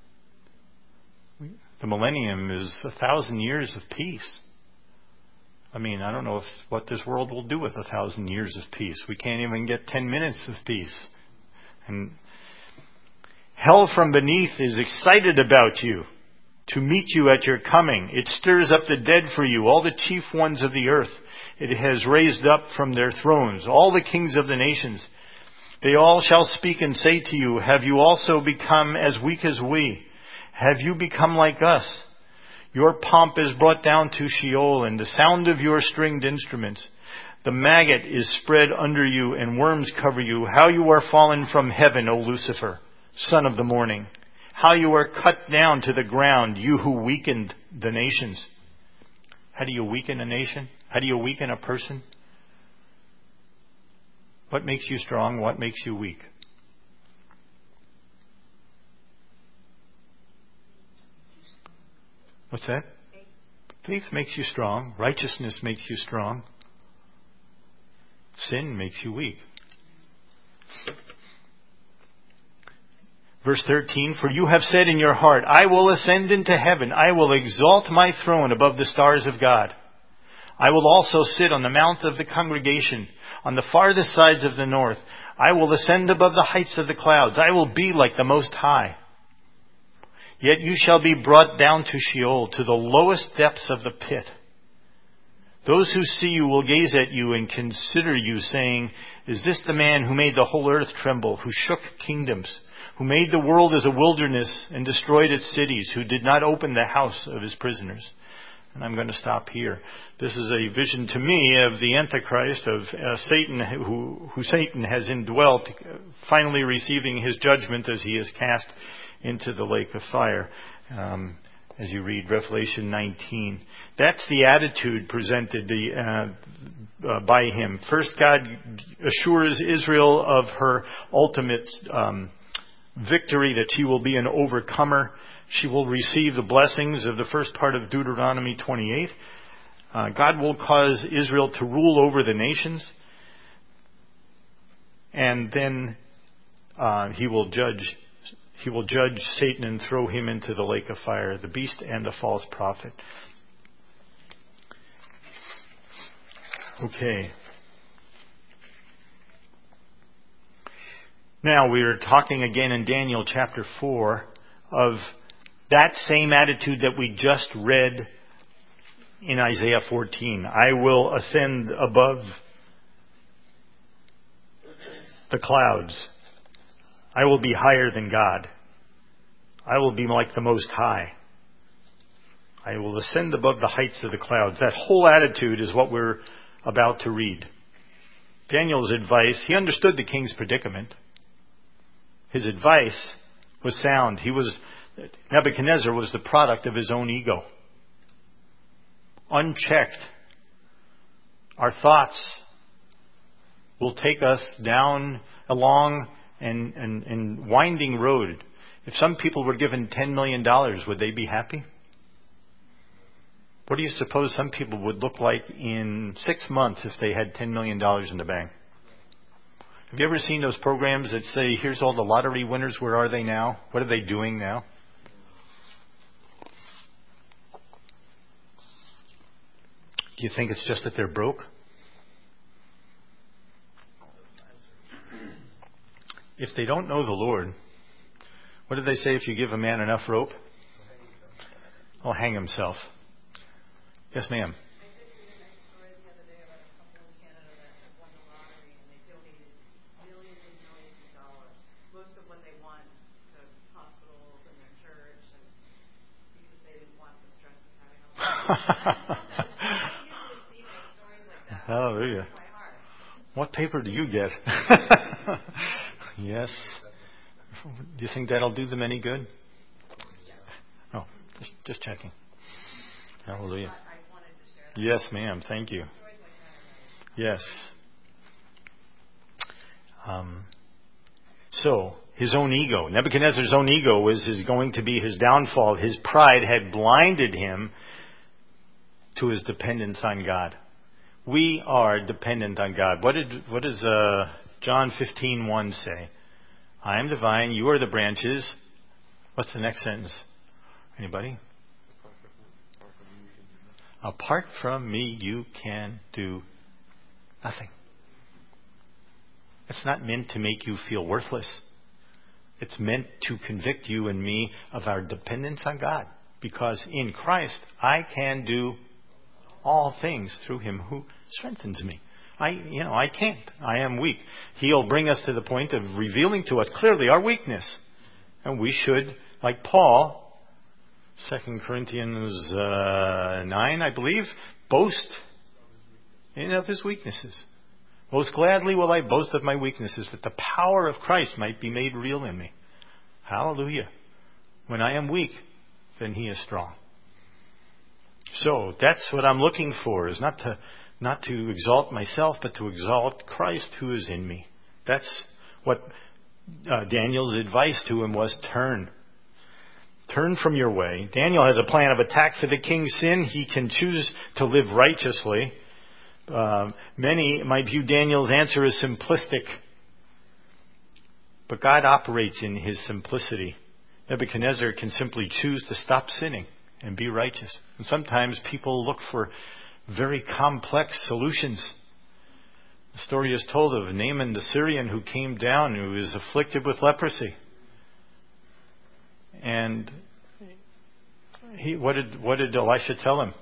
the millennium is a thousand years of peace. I mean, I don't know if what this world will do with a thousand years of peace. We can't even get ten minutes of peace. And hell from beneath is excited about you to meet you at your coming. It stirs up the dead for you, all the chief ones of the earth. It has raised up from their thrones all the kings of the nations. They all shall speak and say to you, have you also become as weak as we? Have you become like us? Your pomp is brought down to Sheol, and the sound of your stringed instruments. The maggot is spread under you, and worms cover you. How you are fallen from heaven, O Lucifer, son of the morning. How you are cut down to the ground, you who weakened the nations. How do you weaken a nation? How do you weaken a person? What makes you strong? What makes you weak? What's that? Faith makes you strong. Righteousness makes you strong. Sin makes you weak. Verse thirteen, for you have said in your heart, I will ascend into heaven. I will exalt my throne above the stars of God. I will also sit on the mount of the congregation, on the farthest sides of the north. I will ascend above the heights of the clouds. I will be like the Most High. Yet you shall be brought down to Sheol, to the lowest depths of the pit. Those who see you will gaze at you and consider you, saying, is this the man who made the whole earth tremble, who shook kingdoms, who made the world as a wilderness and destroyed its cities, who did not open the house of his prisoners? And I'm going to stop here. This is a vision to me of the Antichrist, of uh, Satan, who, who Satan has indwelt, finally receiving his judgment as he is cast into the lake of fire, um, as you read Revelation nineteen. That's the attitude presented the, uh, uh, by him. First, God assures Israel of her ultimate um, victory, that she will be an overcomer. She will receive the blessings of the first part of Deuteronomy twenty-eight. Uh, God will cause Israel to rule over the nations. And then uh, he will judge He will judge Satan and throw him into the lake of fire, the beast and the false prophet. Okay. Now we are talking again in Daniel chapter four of that same attitude that we just read in Isaiah fourteen. I will ascend above the clouds. I will be higher than God. I will be like the Most High. I will ascend above the heights of the clouds. That whole attitude is what we're about to read. Daniel's advice, he understood the king's predicament. His advice was sound. He was, Nebuchadnezzar was the product of his own ego. unchecked, our thoughts will take us down a long and, and, and winding road. If some people were given ten million dollars, would they be happy? What do you suppose some people would look like in six months if they had ten million dollars in the bank? Have you ever seen those programs that say, here's all the lottery winners, where are they now? What are they doing now? Do you think it's just that they're broke? If they don't know the Lord, what do they say if you give a man enough rope? He'll hang himself. Yes, ma'am. I did read a nice story the other day about a couple in Canada that won the lottery and they donated millions and millions of dollars, most of what they won, to hospitals and their church, and because they didn't want the stress of having a lottery. I usually see those stories like that. Hallelujah. My heart. What paper do you get? Yes. Do you think that'll do them any good? Oh, just, just checking. Hallelujah. I wanted to share that. Yes, ma'am. Thank you. Stories like that are nice. Yes. Um, so, his own ego. Nebuchadnezzar's own ego was is going to be his downfall. His pride had blinded him to his dependence on God. We are dependent on God. What did what does uh, John fifteen one say? I am the vine, you are the branches. What's the next sentence? Anybody? Apart from me, you can do nothing. It's not meant to make you feel worthless. It's meant to convict you and me of our dependence on God. Because in Christ, I can do all things through Him who strengthens me. I, you know, I can't. I am weak. He'll bring us to the point of revealing to us clearly our weakness. And we should, like Paul, Second Corinthians uh, nine, I believe, boast in of his weaknesses. Most gladly will I boast of my weaknesses, that the power of Christ might be made real in me. Hallelujah. When I am weak, then He is strong. So that's what I'm looking for, is not to not to exalt myself, but to exalt Christ who is in me. That's what uh, Daniel's advice to him was: turn. Turn from your way. Daniel has a plan of attack for the king's sin. He can choose to live righteously. Uh, many might view Daniel's answer as simplistic, but God operates in His simplicity. Nebuchadnezzar can simply choose to stop sinning and be righteous. And sometimes people look for very complex solutions. The story is told of Naaman the Syrian who came down, who is afflicted with leprosy. And he, what did what did Elisha tell him?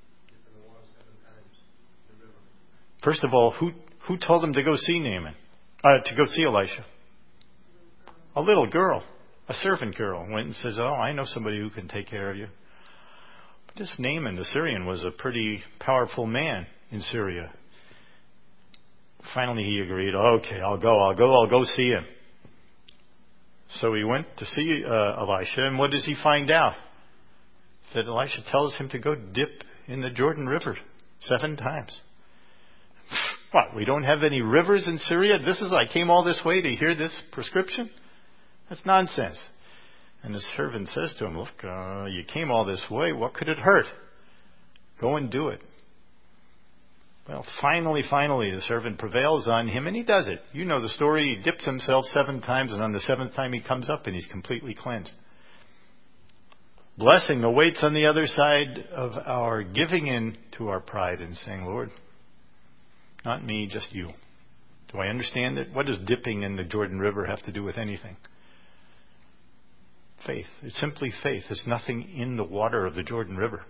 First of all, who who told him to go see Naaman? Uh, to go see Elisha? A little girl, a servant girl, went and says, "Oh, I know somebody who can take care of you." But this Naaman the Syrian was a pretty powerful man in Syria. Finally, he agreed. Okay, I'll go. I'll go. I'll go see him. So he went to see uh, Elisha, and what does he find out? That Elisha tells him to go dip in the Jordan River seven times. What, we don't have any rivers in Syria? This is, I came all this way to hear this prescription? That's nonsense. And the servant says to him, look, uh, you came all this way, what could it hurt? Go and do it. Well, finally, finally, the servant prevails on him, and he does it. You know the story. He dips himself seven times, and on the seventh time he comes up, and he's completely cleansed. Blessing awaits on the other side of our giving in to our pride and saying, Lord, not me, just you. Do I understand it? What does dipping in the Jordan River have to do with anything? Faith. It's simply faith. There's nothing in the water of the Jordan River.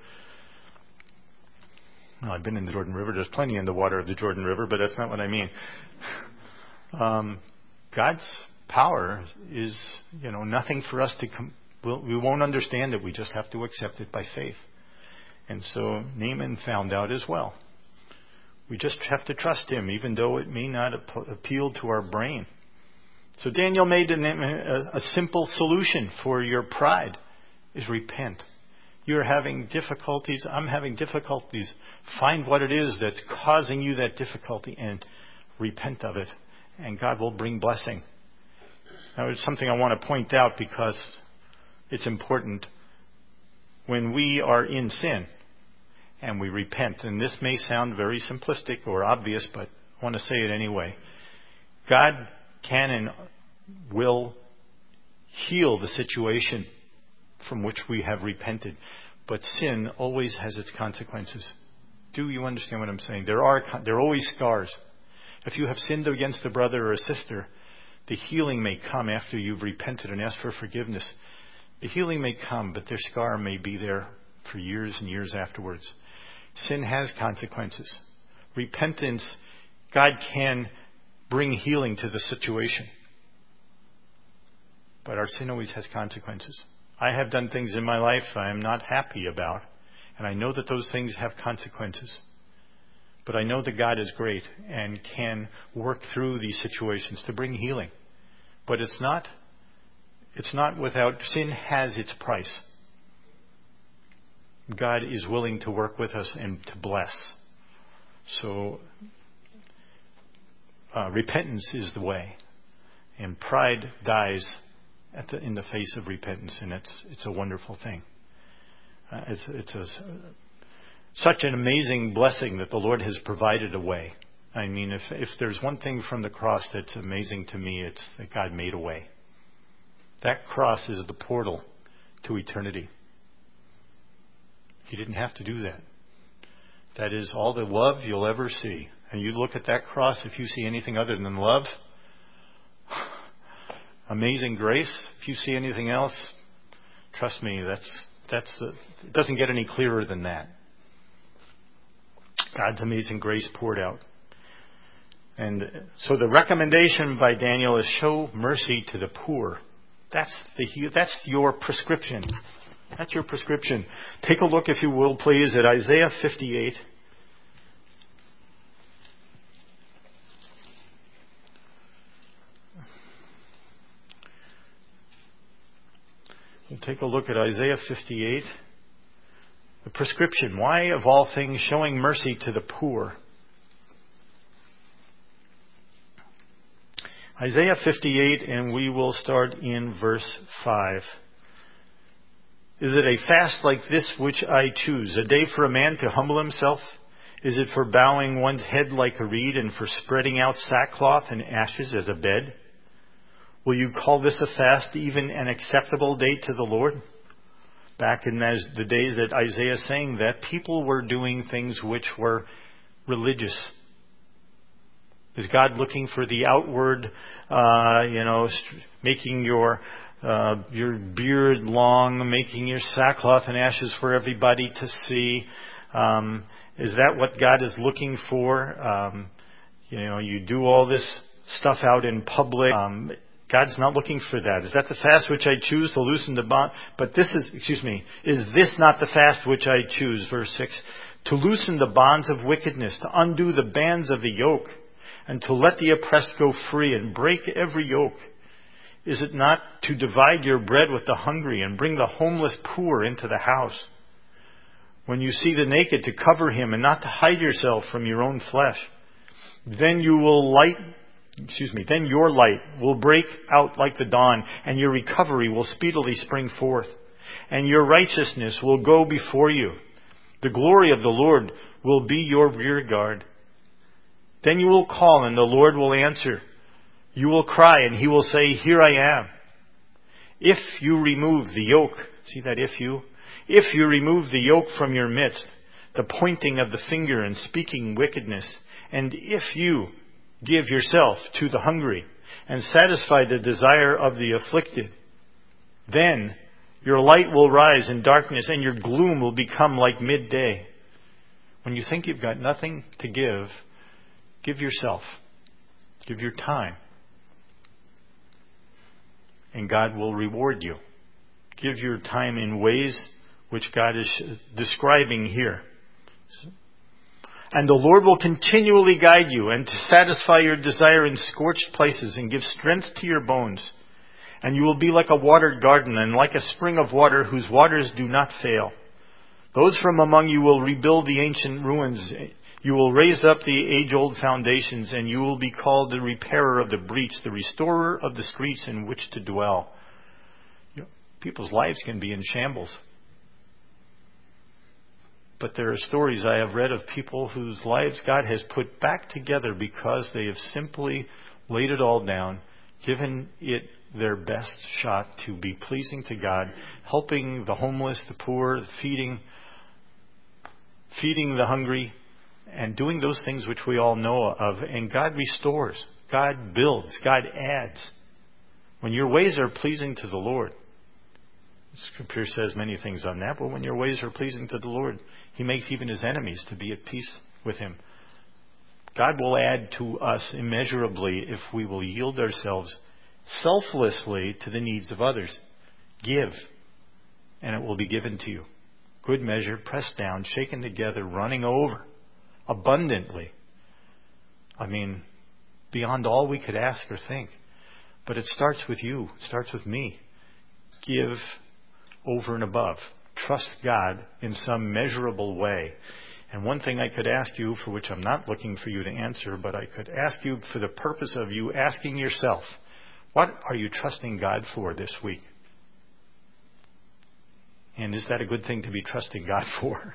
Well, I've been in the Jordan River. There's plenty in the water of the Jordan River, but that's not what I mean. Um, God's power is, you know, nothing for us to come. We'll, we won't understand it. We just have to accept it by faith. And so Naaman found out as well. We just have to trust him, even though it may not ap- appeal to our brain. So Daniel made an, a, a simple solution for your pride is repent. You're having difficulties. I'm having difficulties. Find what it is that's causing you that difficulty and repent of it. And God will bring blessing. Now, it's something I want to point out because it's important. When we are in sin and we repent, and this may sound very simplistic or obvious, but I want to say it anyway. God can and will heal the situation from which we have repented. But sin always has its consequences. Do you understand what I'm saying? There are there are always scars. If you have sinned against a brother or a sister, the healing may come after you've repented and asked for forgiveness. The healing may come, but their scar may be there for years and years afterwards. Sin has consequences. Repentance, God can bring healing to the situation. But our sin always has consequences. I have done things in my life I am not happy about, and I know that those things have consequences. But I know that God is great and can work through these situations to bring healing. But it's not, it's not without, sin has its price. God is willing to work with us and to bless. So, uh, repentance is the way. And pride dies at the, in the face of repentance, and it's it's a wonderful thing. Uh, it's it's a, such an amazing blessing that the Lord has provided a way. I mean, if if there's one thing from the cross that's amazing to me, it's that God made a way. That cross is the portal to eternity. He didn't have to do that. That is all the love you'll ever see. And you look at that cross, if you see anything other than love, amazing grace, if you see anything else, trust me, that's that's uh, it doesn't get any clearer than that. God's amazing grace poured out. And so the recommendation by Daniel is show mercy to the poor. That's the that's your prescription. That's your prescription. Take a look, if you will, please, at Isaiah fifty-eight. We'll take a look at Isaiah fifty-eight. The prescription. Why, of all things, showing mercy to the poor? Isaiah fifty-eight, and we will start in verse five. Is it a fast like this which I choose, a day for a man to humble himself? Is it for bowing one's head like a reed and for spreading out sackcloth and ashes as a bed? Will you call this a fast, even an acceptable day to the Lord? Back in those, the days that Isaiah is saying that, people were doing things which were religious. Is God looking for the outward, uh, you know, making your uh, your beard long, making your sackcloth and ashes for everybody to see? Um, is that what God is looking for? Um, you know, you do all this stuff out in public. Um, God's not looking for that. Is that the fast which I choose to loosen the bond? But this is, excuse me, is this not the fast which I choose? Verse six. To loosen the bonds of wickedness, to undo the bands of the yoke, and to let the oppressed go free and break every yoke. Is it not to divide your bread with the hungry and bring the homeless poor into the house? When you see the naked, to cover him and not to hide yourself from your own flesh. Then you will light, excuse me, then your light will break out like the dawn, and your recovery will speedily spring forth. And your righteousness will go before you. The glory of the Lord will be your rear guard. Then you will call, and the Lord will answer. You will cry, and He will say, here I am. If you remove the yoke, see that if you? If you remove the yoke from your midst, the pointing of the finger and speaking wickedness, and if you give yourself to the hungry and satisfy the desire of the afflicted, then your light will rise in darkness, and your gloom will become like midday. When you think you've got nothing to give, give yourself. Give your time. And God will reward you. Give your time in ways which God is describing here. And the Lord will continually guide you and to satisfy your desire in scorched places and give strength to your bones. And you will be like a watered garden and like a spring of water whose waters do not fail. Those from among you will rebuild the ancient ruins. You will raise up the age-old foundations, and you will be called the repairer of the breach, the restorer of the streets in which to dwell. You know, people's lives can be in shambles. But there are stories I have read of people whose lives God has put back together because they have simply laid it all down, given it their best shot to be pleasing to God, helping the homeless, the poor, feeding, feeding the hungry, and doing those things which we all know of. And God restores, God builds, God adds. When your ways are pleasing to the Lord, Scripture says many things on that, but when your ways are pleasing to the Lord, He makes even His enemies to be at peace with Him. God will add to us immeasurably if we will yield ourselves selflessly to the needs of others. Give, and it will be given to you. Good measure, pressed down, shaken together, running over, abundantly. I mean, beyond all we could ask or think. But it starts with you. It starts with me. Give over and above. Trust God in some measurable way. And one thing I could ask you, for which I'm not looking for you to answer, but I could ask you for the purpose of you asking yourself, what are you trusting God for this week? And is that a good thing to be trusting God for?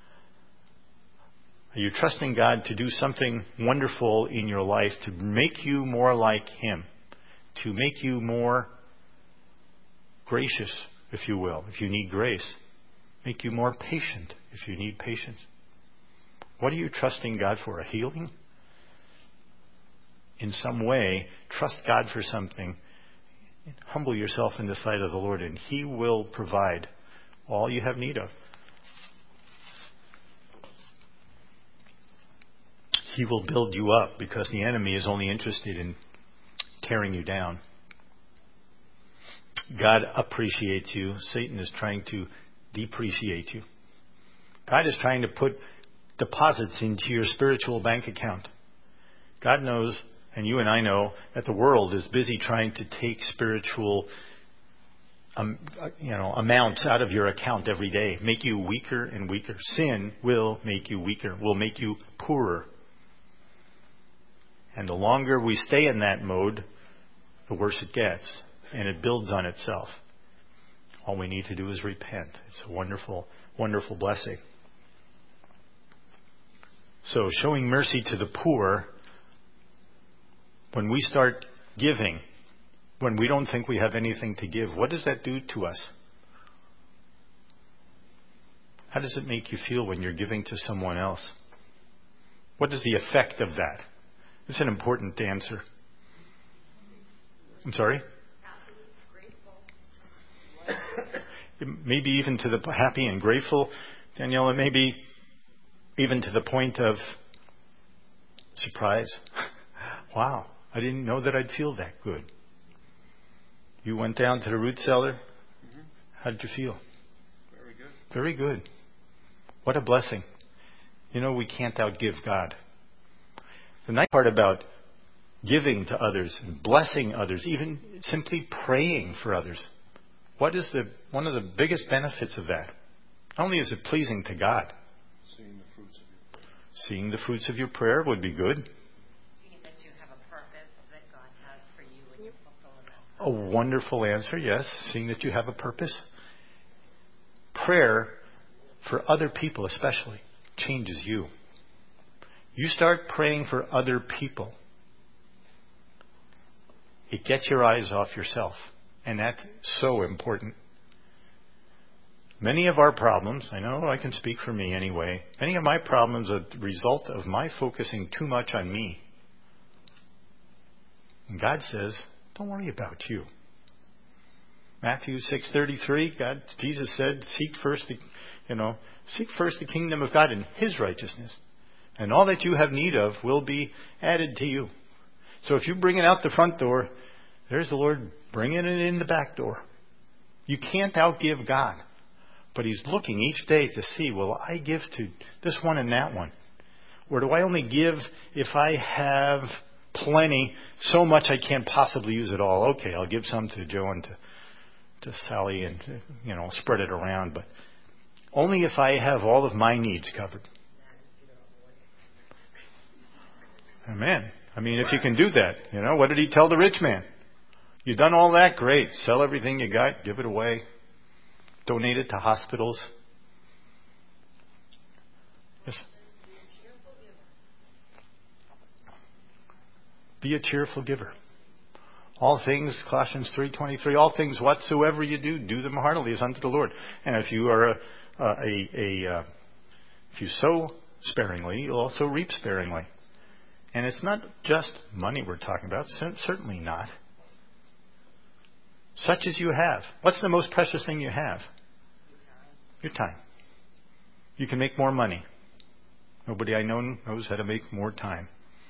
Are you trusting God to do something wonderful in your life to make you more like Him? To make you more gracious, if you will, if you need grace. Make you more patient, if you need patience. What are you trusting God for? A healing? In some way, trust God for something. Humble yourself in the sight of the Lord, and He will provide all you have need of. He will build you up, because the enemy is only interested in tearing you down. God appreciates you. Satan is trying to depreciate you. God is trying to put deposits into your spiritual bank account. God knows, and you and I know, that the world is busy trying to take spiritual um, you know, amounts out of your account every day, make you weaker and weaker. Sin will make you weaker, will make you poorer. And the longer we stay in that mode, the worse it gets. And it builds on itself. All we need to do is repent. It's a wonderful, wonderful blessing. So, showing mercy to the poor, when we start giving, when we don't think we have anything to give, what does that do to us? How does it make you feel when you're giving to someone else? What is the effect of that? It's an important answer. I'm sorry? Maybe even to the happy and grateful, Daniela, maybe even to the point of surprise. Wow, I didn't know that I'd feel that good. You went down to the root cellar. Mm-hmm. How did you feel? Very good. Very good. What a blessing. You know, we can't outgive God. The nice part about giving to others and blessing others, even simply praying for others, what is the one of the biggest benefits of that? Not only is it pleasing to God, Seeing the fruits of your prayer. Seeing the fruits of your prayer would be good. Seeing that you have a purpose that God has for you and you fulfill that. A wonderful answer, yes. Seeing that you have a purpose. Prayer, for other people especially, changes you. You start praying for other people. It gets your eyes off yourself. And that's so important. Many of our problems, I know I can speak for me anyway, many of my problems are the result of my focusing too much on me. And God says, don't worry about you. Matthew six thirty-three, God, Jesus said, seek first the, you know, seek first the kingdom of God and His righteousness. And all that you have need of will be added to you. So if you bring it out the front door, there's the Lord bringing it in the back door. You can't outgive God. But He's looking each day to see, will I give to this one and that one? Or do I only give if I have plenty, so much I can't possibly use it all? Okay, I'll give some to Joe and to, to Sally and, you know, spread it around. But Only if I have all of my needs covered. Amen. I mean, if you can do that, you know, what did he tell the rich man? You've done all that, great. Sell everything you got, give it away, donate it to hospitals. Yes. Be a cheerful giver. All things, Colossians three twenty-three, all things whatsoever you do, do them heartily as unto the Lord. And if you are a, a, a, a uh, if you sow sparingly, you'll also reap sparingly. And it's not just money we're talking about, certainly not. Such as you have. What's the most precious thing you have? Your time. You can make more money. Nobody I know knows how to make more time.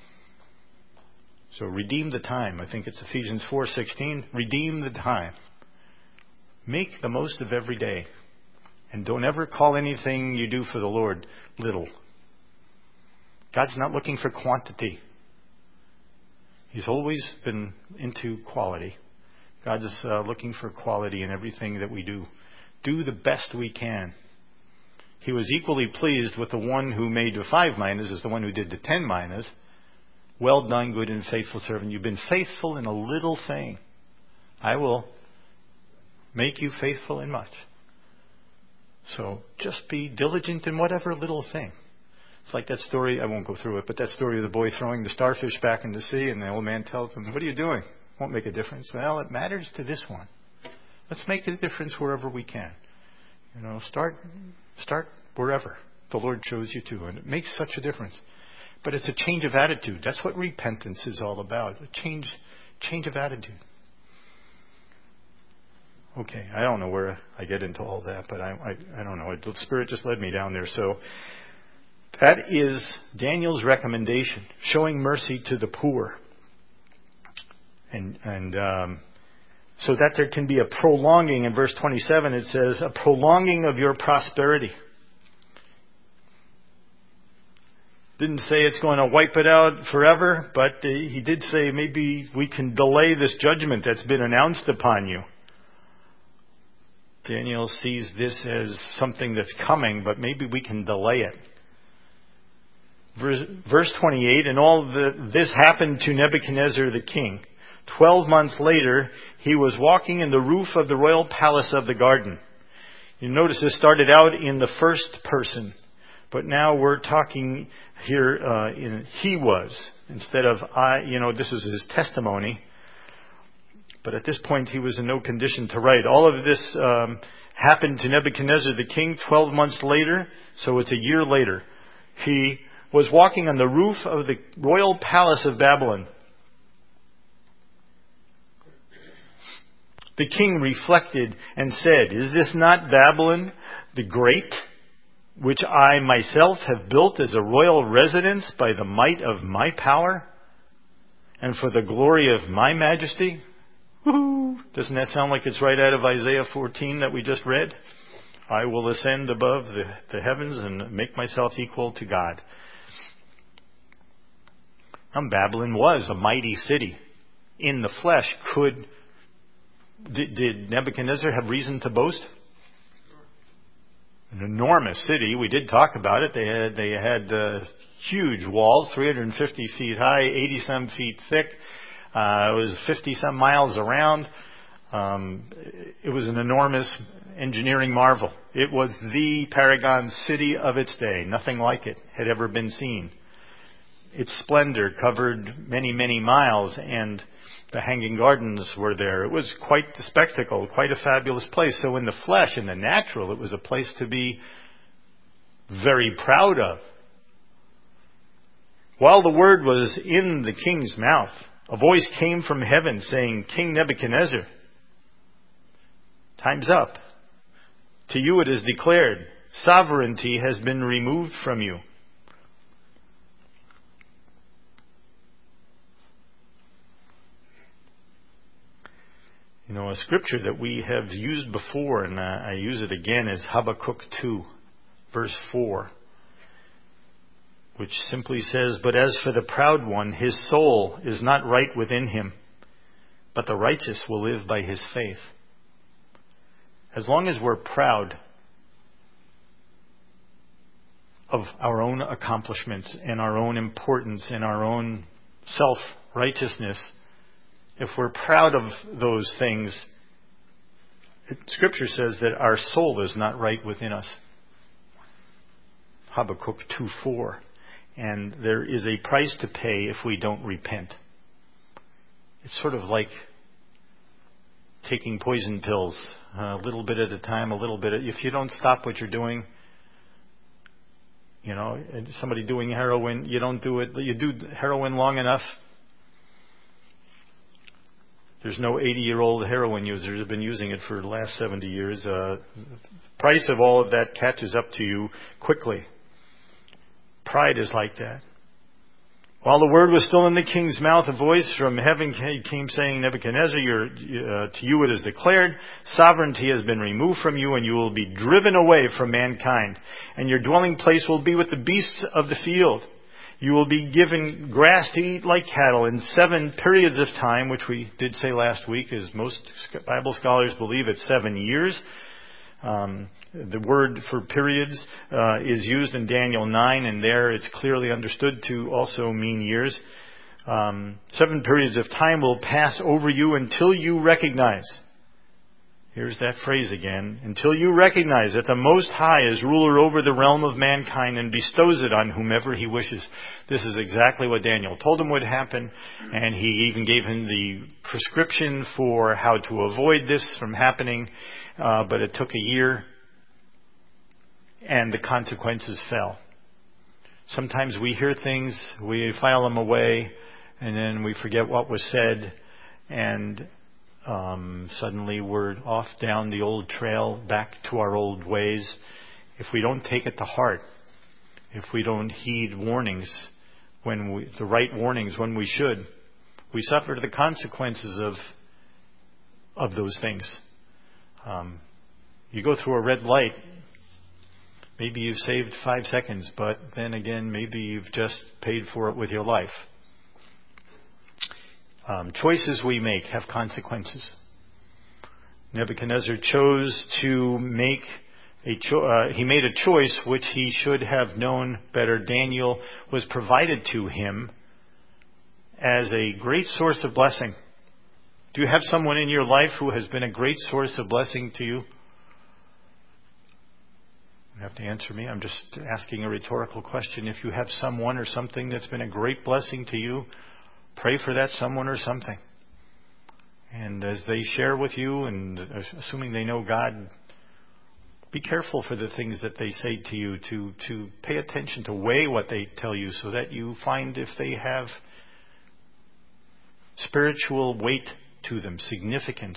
So redeem the time. I think it's Ephesians four sixteen. Redeem the time. Make the most of every day. And don't ever call anything you do for the Lord little. God's not looking for quantity. He's always been into quality. God is uh, looking for quality in everything that we do. Do the best we can. He was equally pleased with the one who made the five minas as the one who did the ten minas. Well done, good and faithful servant. You've been faithful in a little thing. I will make you faithful in much. So just be diligent in whatever little thing. It's like that story, I won't go through it, but that story of the boy throwing the starfish back in the sea, and the old man tells him, what are you doing? Won't make a difference. Well, it matters to this one. Let's make a difference wherever we can. You know, start start wherever the Lord chose you to, and it makes such a difference. But it's a change of attitude. That's what repentance is all about. A change change of attitude. Okay, I don't know where I get into all that, but I I, I don't know. The Spirit just led me down there. So that is Daniel's recommendation, showing mercy to the poor. And and um, so that there can be a prolonging. In verse twenty-seven it says, a prolonging of your prosperity. Didn't say it's going to wipe it out forever, but uh, he did say maybe we can delay this judgment that's been announced upon you. Daniel sees this as something that's coming, but maybe we can delay it. Verse, verse twenty-eight, and all the, this happened to Nebuchadnezzar the king. Twelve months later, he was walking in the roof of the royal palace of the garden. You notice this started out in the first person, but now we're talking here uh, in he was instead of I. You know, this is his testimony. But at this point, he was in no condition to write. All of this um, happened to Nebuchadnezzar the king twelve months later, so it's a year later. He was walking on the roof of the royal palace of Babylon. The king reflected and said, is this not Babylon the Great, which I myself have built as a royal residence by the might of my power and for the glory of my majesty? Woo-hoo. Doesn't that sound like it's right out of Isaiah fourteen that we just read? I will ascend above the, the heavens and make myself equal to God. And Babylon was a mighty city. In the flesh, could did, did Nebuchadnezzar have reason to boast? An enormous city. We did talk about it. They had they had uh, huge walls, three hundred fifty feet high, eighty some feet thick. Uh, it was fifty some miles around. Um, it was an enormous engineering marvel. It was the Paragon city of its day. Nothing like it had ever been seen. Its splendor covered many, many miles, and the Hanging Gardens were there. It was quite the spectacle, quite a fabulous place. So in the flesh, in the natural, it was a place to be very proud of. While the word was in the king's mouth, a voice came from heaven saying, King Nebuchadnezzar, time's up. To you it is declared, sovereignty has been removed from you. You know, a scripture that we have used before, and uh, I use it again, is Habakkuk two, verse four, which simply says, but as for the proud one, his soul is not right within him, but the righteous will live by his faith. As long as we're proud, of our own accomplishments and our own importance and our own self-righteousness, if we're proud of those things, Scripture says that our soul is not right within us. Habakkuk two four. And there is a price to pay if we don't repent. It's sort of like taking poison pills, a little bit at a time, a little bit. At, if you don't stop what you're doing, you know, somebody doing heroin, you don't do it. You do heroin long enough. There's no eighty-year-old heroin users who've been using it for the last seventy years. Uh, the price of all of that catches up to you quickly. Pride is like that. While the word was still in the king's mouth, a voice from heaven came saying, Nebuchadnezzar, you're, uh, to you it is declared, sovereignty has been removed from you, and you will be driven away from mankind. And your dwelling place will be with the beasts of the field. You will be given grass to eat like cattle in seven periods of time, which we did say last week, as most Bible scholars believe it's seven years. Um, the word for periods uh, is used in Daniel nine, and there it's clearly understood to also mean years. Um, seven periods of time will pass over you until you recognize. Here's that phrase again. Until you recognize that the Most High is ruler over the realm of mankind and bestows it on whomever He wishes. This is exactly what Daniel told him would happen, and he even gave him the prescription for how to avoid this from happening. Uh, but it took a year, and the consequences fell. Sometimes we hear things, we file them away, and then we forget what was said, and um, suddenly we're off down the old trail, back to our old ways. If we don't take it to heart, if we don't heed warnings, when we, the right warnings when we should, we suffer the consequences of of those things. Um, you go through a red light, maybe you've saved five seconds, but then again, maybe you've just paid for it with your life. Um, choices we make have consequences. Nebuchadnezzar chose to make a cho- uh, he made a choice which he should have known better. Daniel was provided to him as a great source of blessing. Do you have someone in your life who has been a great source of blessing to you? You have to answer me. I'm just asking a rhetorical question. If you have someone or something that's been a great blessing to you, pray for that someone or something. And as they share with you, and assuming they know God, be careful for the things that they say to you, to, to pay attention, to weigh what they tell you, so that you find if they have spiritual weight to them, significance,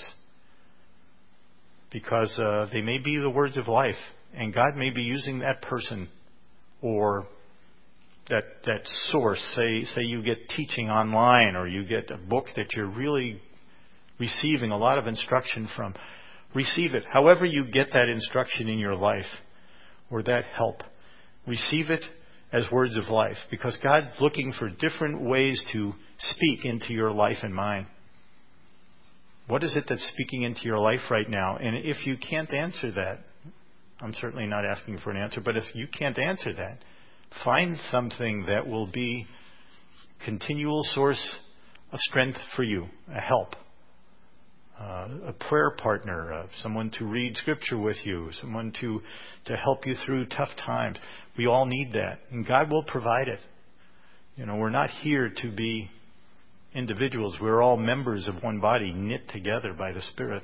because uh, they may be the words of life, and God may be using that person or that that source. Say say you get teaching online, or you get a book that you're really receiving a lot of instruction from. Receive it. However you get that instruction in your life or that help, receive it as words of life, because God's looking for different ways to speak into your life and mine. What is it that's speaking into your life right now? And if you can't answer that, I'm certainly not asking for an answer, but if you can't answer that, find something that will be continual source of strength for you, a help, uh, a prayer partner, uh, someone to read Scripture with you, someone to, to help you through tough times. We all need that, and God will provide it. You know, we're not here to be individuals. We're all members of one body, knit together by the Spirit.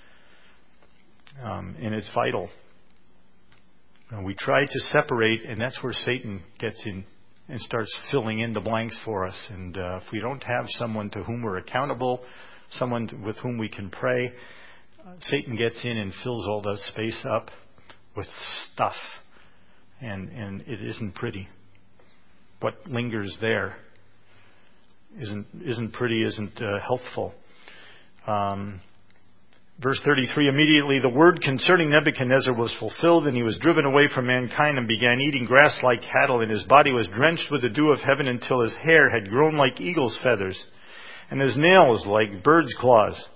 Um, and it's vital. And we try to separate, and that's where Satan gets in and starts filling in the blanks for us. And uh, if we don't have someone to whom we're accountable, someone to, with whom we can pray, uh, Satan gets in and fills all that space up with stuff. And, and it isn't pretty. What lingers there isn't isn't pretty, isn't uh, healthful. Um, verse thirty-three, immediately the word concerning Nebuchadnezzar was fulfilled, and he was driven away from mankind and began eating grass like cattle, and his body was drenched with the dew of heaven until his hair had grown like eagle's feathers, and his nails like bird's claws.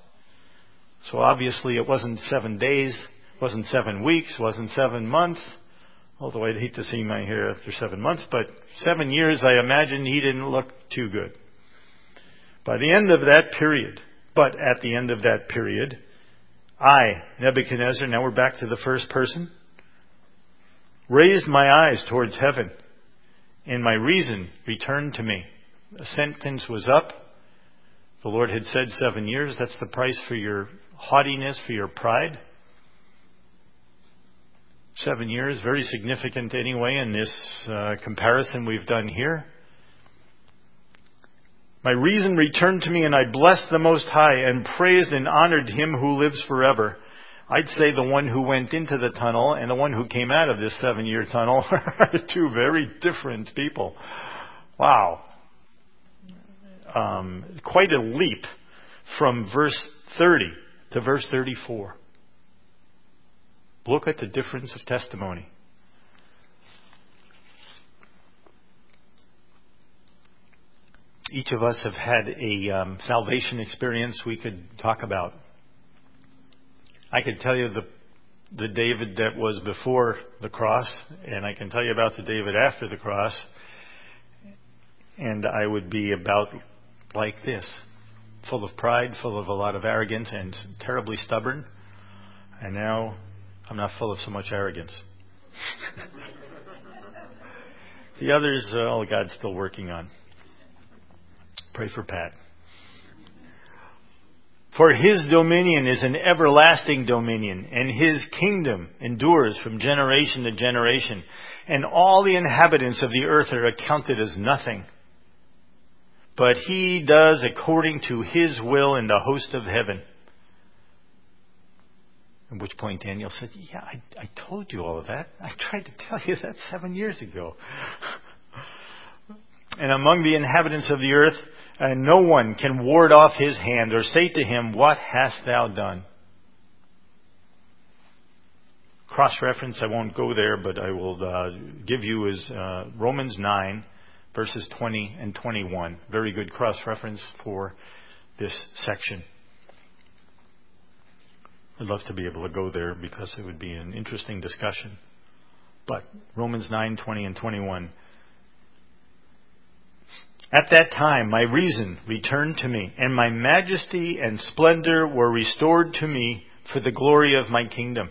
So obviously it wasn't seven days, wasn't seven weeks, wasn't seven months, Although I'd hate to see my hair after seven months, but seven years, I imagine he didn't look too good. By the end of that period, but at the end of that period, I, Nebuchadnezzar, now we're back to the first person, raised my eyes towards heaven, and my reason returned to me. The sentence was up. The Lord had said seven years. That's the price for your haughtiness, for your pride. Seven years, very significant anyway in this uh, comparison we've done here. My reason returned to me, and I blessed the Most High and praised and honored Him who lives forever. I'd say the one who went into the tunnel and the one who came out of this seven-year tunnel are two very different people. Wow. Um, quite a leap from verse thirty to verse thirty-four. Look at the difference of testimony. Each of us have had a um, salvation experience we could talk about. I could tell you the the David that was before the cross, and I can tell you about the David after the cross, and I would be about like this, full of pride, full of a lot of arrogance, and terribly stubborn. And now I'm not full of so much arrogance. The others, uh, oh, God's still working on. Pray for Pat. For His dominion is an everlasting dominion, and His kingdom endures from generation to generation. And all the inhabitants of the earth are accounted as nothing. But He does according to His will in the host of heaven. At which point Daniel said, yeah, I, I told you all of that. I tried to tell you that seven years ago. And among the inhabitants of the earth, uh, no one can ward off His hand or say to Him, what hast thou done? Cross-reference, I won't go there, but I will uh, give you is uh, Romans nine, verses twenty and twenty-one. Very good cross-reference for this section. I'd love to be able to go there because it would be an interesting discussion. But Romans nine, twenty and twenty-one. At that time, my reason returned to me, and my majesty and splendor were restored to me for the glory of my kingdom.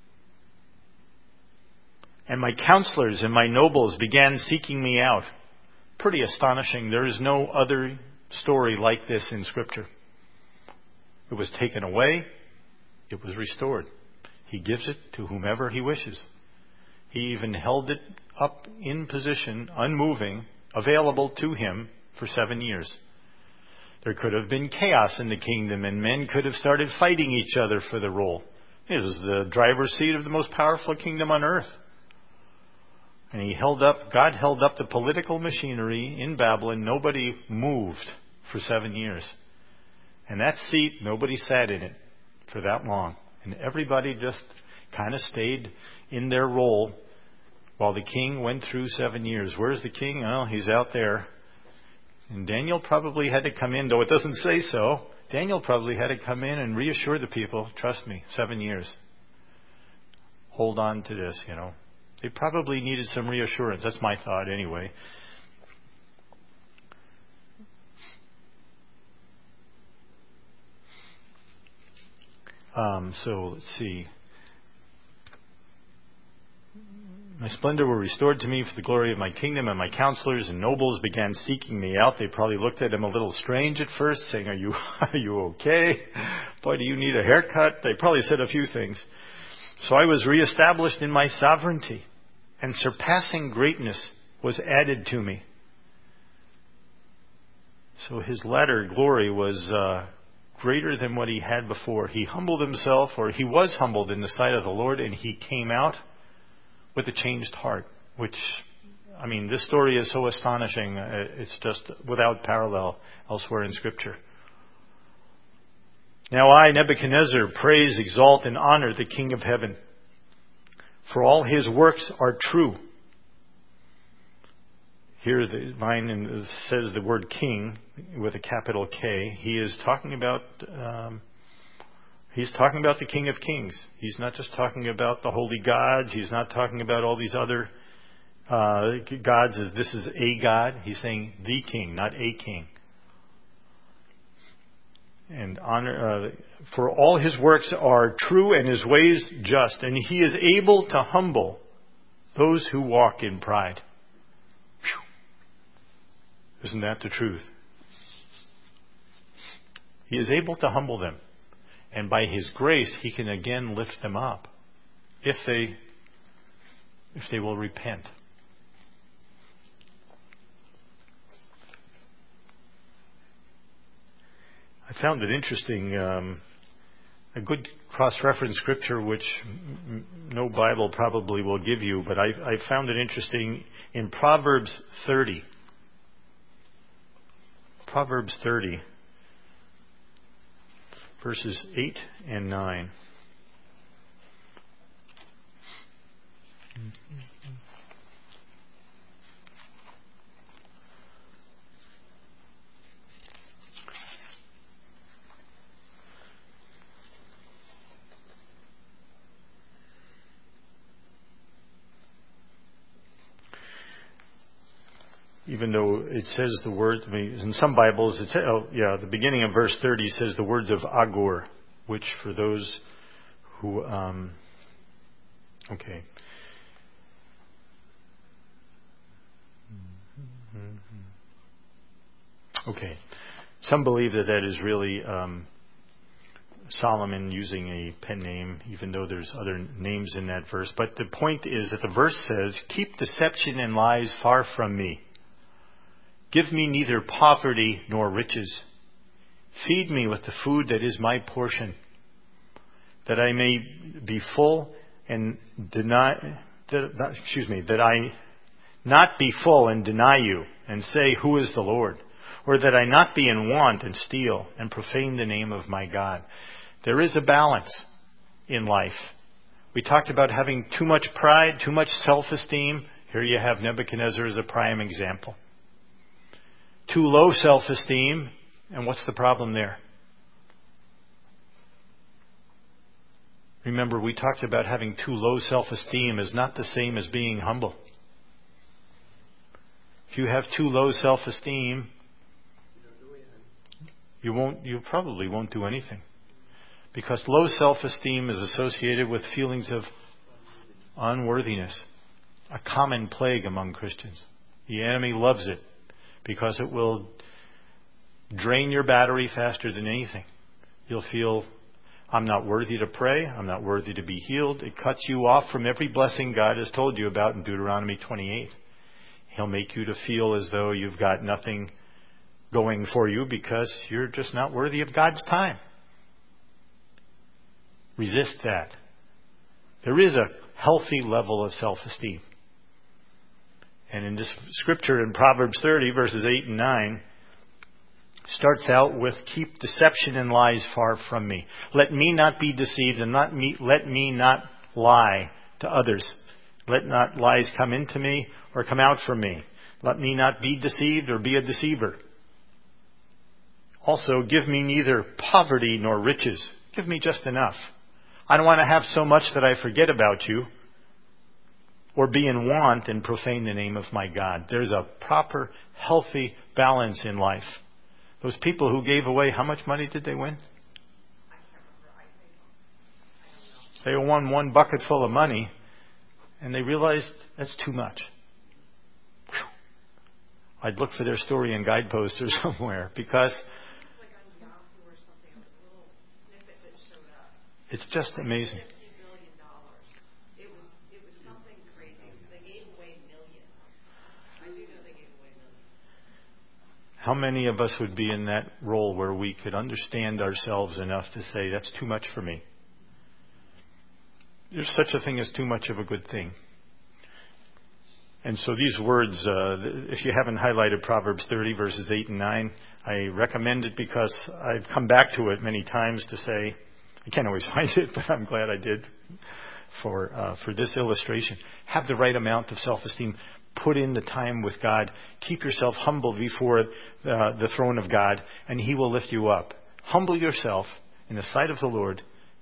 And my counselors and my nobles began seeking me out. Pretty astonishing. There is no other story like this in Scripture. It was taken away. It was restored. He gives it to whomever He wishes. He even held it up in position, unmoving, available to Him for seven years. There could have been chaos in the kingdom, and men could have started fighting each other for the role. It was the driver's seat of the most powerful kingdom on earth. And He held up, God held up the political machinery in Babylon. Nobody moved for seven years. And that seat, nobody sat in it for that long. And everybody just kind of stayed in their role while the king went through seven years. Where's the king? Well, he's out there. And Daniel probably had to come in, though it doesn't say so. Daniel probably had to come in and reassure the people, trust me, seven years. Hold on to this, you know. They probably needed some reassurance. That's my thought anyway. Um, so let's see. My splendor were restored to me for the glory of my kingdom, and my counselors and nobles began seeking me out. They probably looked at him a little strange at first, saying, are you, are you okay? Boy, do you need a haircut? They probably said a few things. So I was reestablished in my sovereignty, and surpassing greatness was added to me. So his latter glory was uh, greater than what he had before. He humbled himself, or he was humbled in the sight of the Lord, and he came out with a changed heart, which, I mean, this story is so astonishing. It's just without parallel elsewhere in Scripture. Now I, Nebuchadnezzar, praise, exalt, and honor the King of heaven. For all His works are true. Here the line says the word king with a capital K. He is talking about um, He's talking about the King of Kings. He's not just talking about the holy gods. He's not talking about all these other uh, gods. This is a God. He's saying the King, not a king. And honor, uh, for all his works are true and his ways just, and he is able to humble those who walk in pride. Whew. Isn't that the truth? He is able to humble them. And by his grace, he can again lift them up if they, if they will repent. I found it interesting, um, a good cross-reference scripture which m- no Bible probably will give you, but I, I found it interesting in Proverbs thirty. Proverbs thirty, verses eight and nine. Even though it says the word, I mean, in some Bibles, it says, oh, yeah, the beginning of verse thirty says the words of Agur, which for those who, um, okay. Okay. Some believe that that is really um, Solomon using a pen name, even though there's other names in that verse. But the point is that the verse says, "Keep deception and lies far from me. Give me neither poverty nor riches. Feed me with the food that is my portion, that I may be full and deny, that, excuse me, that I not be full and deny you and say, 'Who is the Lord?' Or that I not be in want and steal and profane the name of my God." There is a balance in life. We talked about having too much pride, too much self-esteem. Here you have Nebuchadnezzar as a prime example. Too low self-esteem, and what's the problem there? Remember, we talked about having too low self-esteem is not the same as being humble. If you have too low self-esteem, you won't, you probably won't do anything. Because low self-esteem is associated with feelings of unworthiness, a common plague among Christians. The enemy loves it because it will drain your battery faster than anything. You'll feel, I'm not worthy to pray, I'm not worthy to be healed. It cuts you off from every blessing God has told you about in Deuteronomy twenty-eight. He'll make you to feel as though you've got nothing going for you because you're just not worthy of God's time. Resist that. There is a healthy level of self-esteem. And in this scripture in Proverbs thirty, verses eight and nine, starts out with, "Keep deception and lies far from me. Let me not be deceived and not me, let me not lie to others. Let not lies come into me or come out from me. Let me not be deceived or be a deceiver. Also, give me neither poverty nor riches." Give me just enough. I don't want to have so much that I forget about you or be in want and profane the name of my God. There's a proper, healthy balance in life. Those people who gave away, how much money did they win? They won one bucket full of money, and they realized that's too much. Whew. I'd look for their story in Guideposts or somewhere, because it's just amazing. How many of us would be in that role where we could understand ourselves enough to say, that's too much for me? There's such a thing as too much of a good thing. And so these words, uh, if you haven't highlighted Proverbs thirty, verses eight and nine, I recommend it because I've come back to it many times to say, I can't always find it, but I'm glad I did for uh, for this illustration. Have the right amount of self-esteem. Put in the time with God. Keep yourself humble before uh, the throne of God, and He will lift you up. Humble yourself in the sight of the Lord,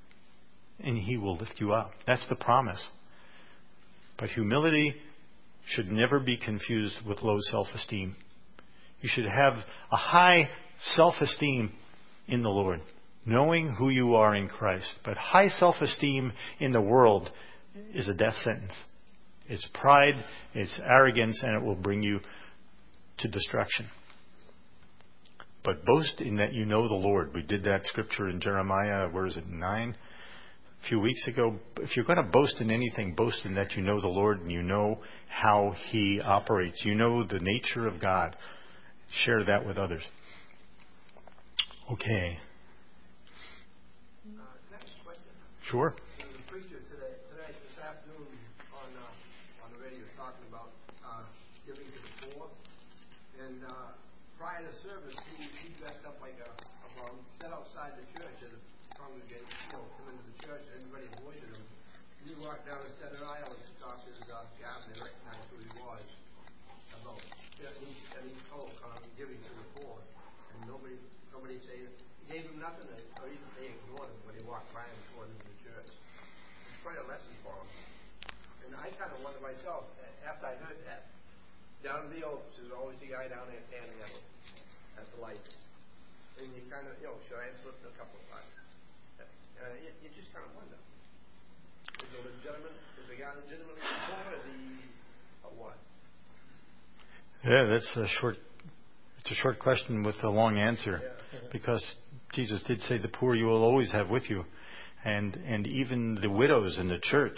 and He will lift you up. That's the promise. But humility should never be confused with low self-esteem. You should have a high self-esteem in the Lord, knowing who you are in Christ. But high self-esteem in the world is a death sentence. It's pride, it's arrogance, and it will bring you to destruction. But boast in that you know the Lord. We did that scripture in Jeremiah, where is it, nine? A few weeks ago. If you're going to boast in anything, boast in that you know the Lord and you know how He operates. You know the nature of God. Share that with others. Okay. Uh, next question. Sure. There was a preacher today, tonight, this afternoon, on uh, on the radio talking about uh, giving to the poor. And uh, prior to service, he, he dressed up like a, a bum, sat outside the church as a congregation, you know, come into the church, and everybody avoided him. And he walked down and sat in an aisle and talked to his uh, job, and they recognized who he was. About, yeah, and he, and he told um, giving to the poor. And nobody, nobody said, he gave him nothing, or even they ignored him when he walked by him toward into the church. It's quite a lesson for him. And I kind of wonder myself, after I heard that, down in the Oaks, there's always a guy down there panhandling at the lights. And you kind of, you know, should I have slipped a couple of bucks? Uh, you, you just kind of wonder. Is a legitimate, is a guy legitimately poor, or is he a what? Yeah, that's a short, it's a short question with a long answer. Yeah. Because Jesus did say the poor you will always have with you. And, and even the widows in the church.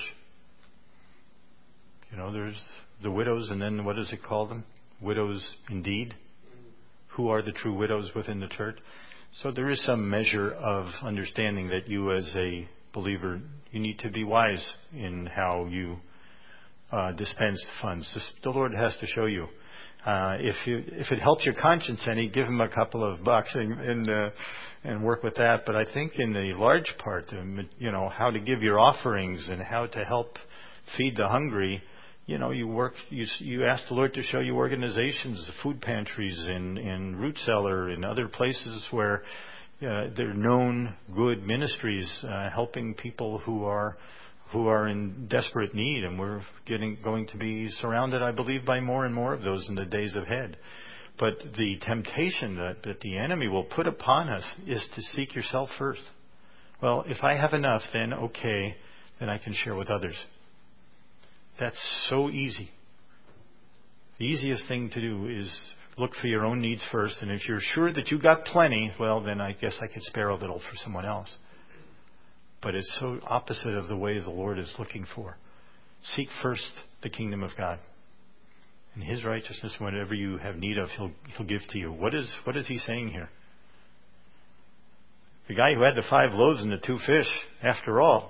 You know, there's the widows, and then what does it call them? Widows indeed. Who are the true widows within the church? So there is some measure of understanding that you as a believer, you need to be wise in how you uh, dispense funds. This, the Lord has to show you. Uh, if you if it helps your conscience any, give Him a couple of bucks and and, uh, and work with that. But I think in the large part, um, you know, how to give your offerings and how to help feed the hungry. You know, you work, you, you ask the Lord to show you organizations, the food pantries and, and Root Cellar and other places where uh, they're known good ministries, uh, helping people who are, who are in desperate need. And we're getting, going to be surrounded, I believe, by more and more of those in the days ahead. But the temptation that, that the enemy will put upon us is to seek yourself first. Well, if I have enough, then okay, then I can share with others. That's so easy. The easiest thing to do is look for your own needs first. And if you're sure that you got plenty, well, then I guess I could spare a little for someone else. But it's so opposite of the way the Lord is looking for. Seek first the kingdom of God. And His righteousness, whatever you have need of, He'll, he'll give to you. What is, what is He saying here? The guy who had the five loaves and the two fish, after all,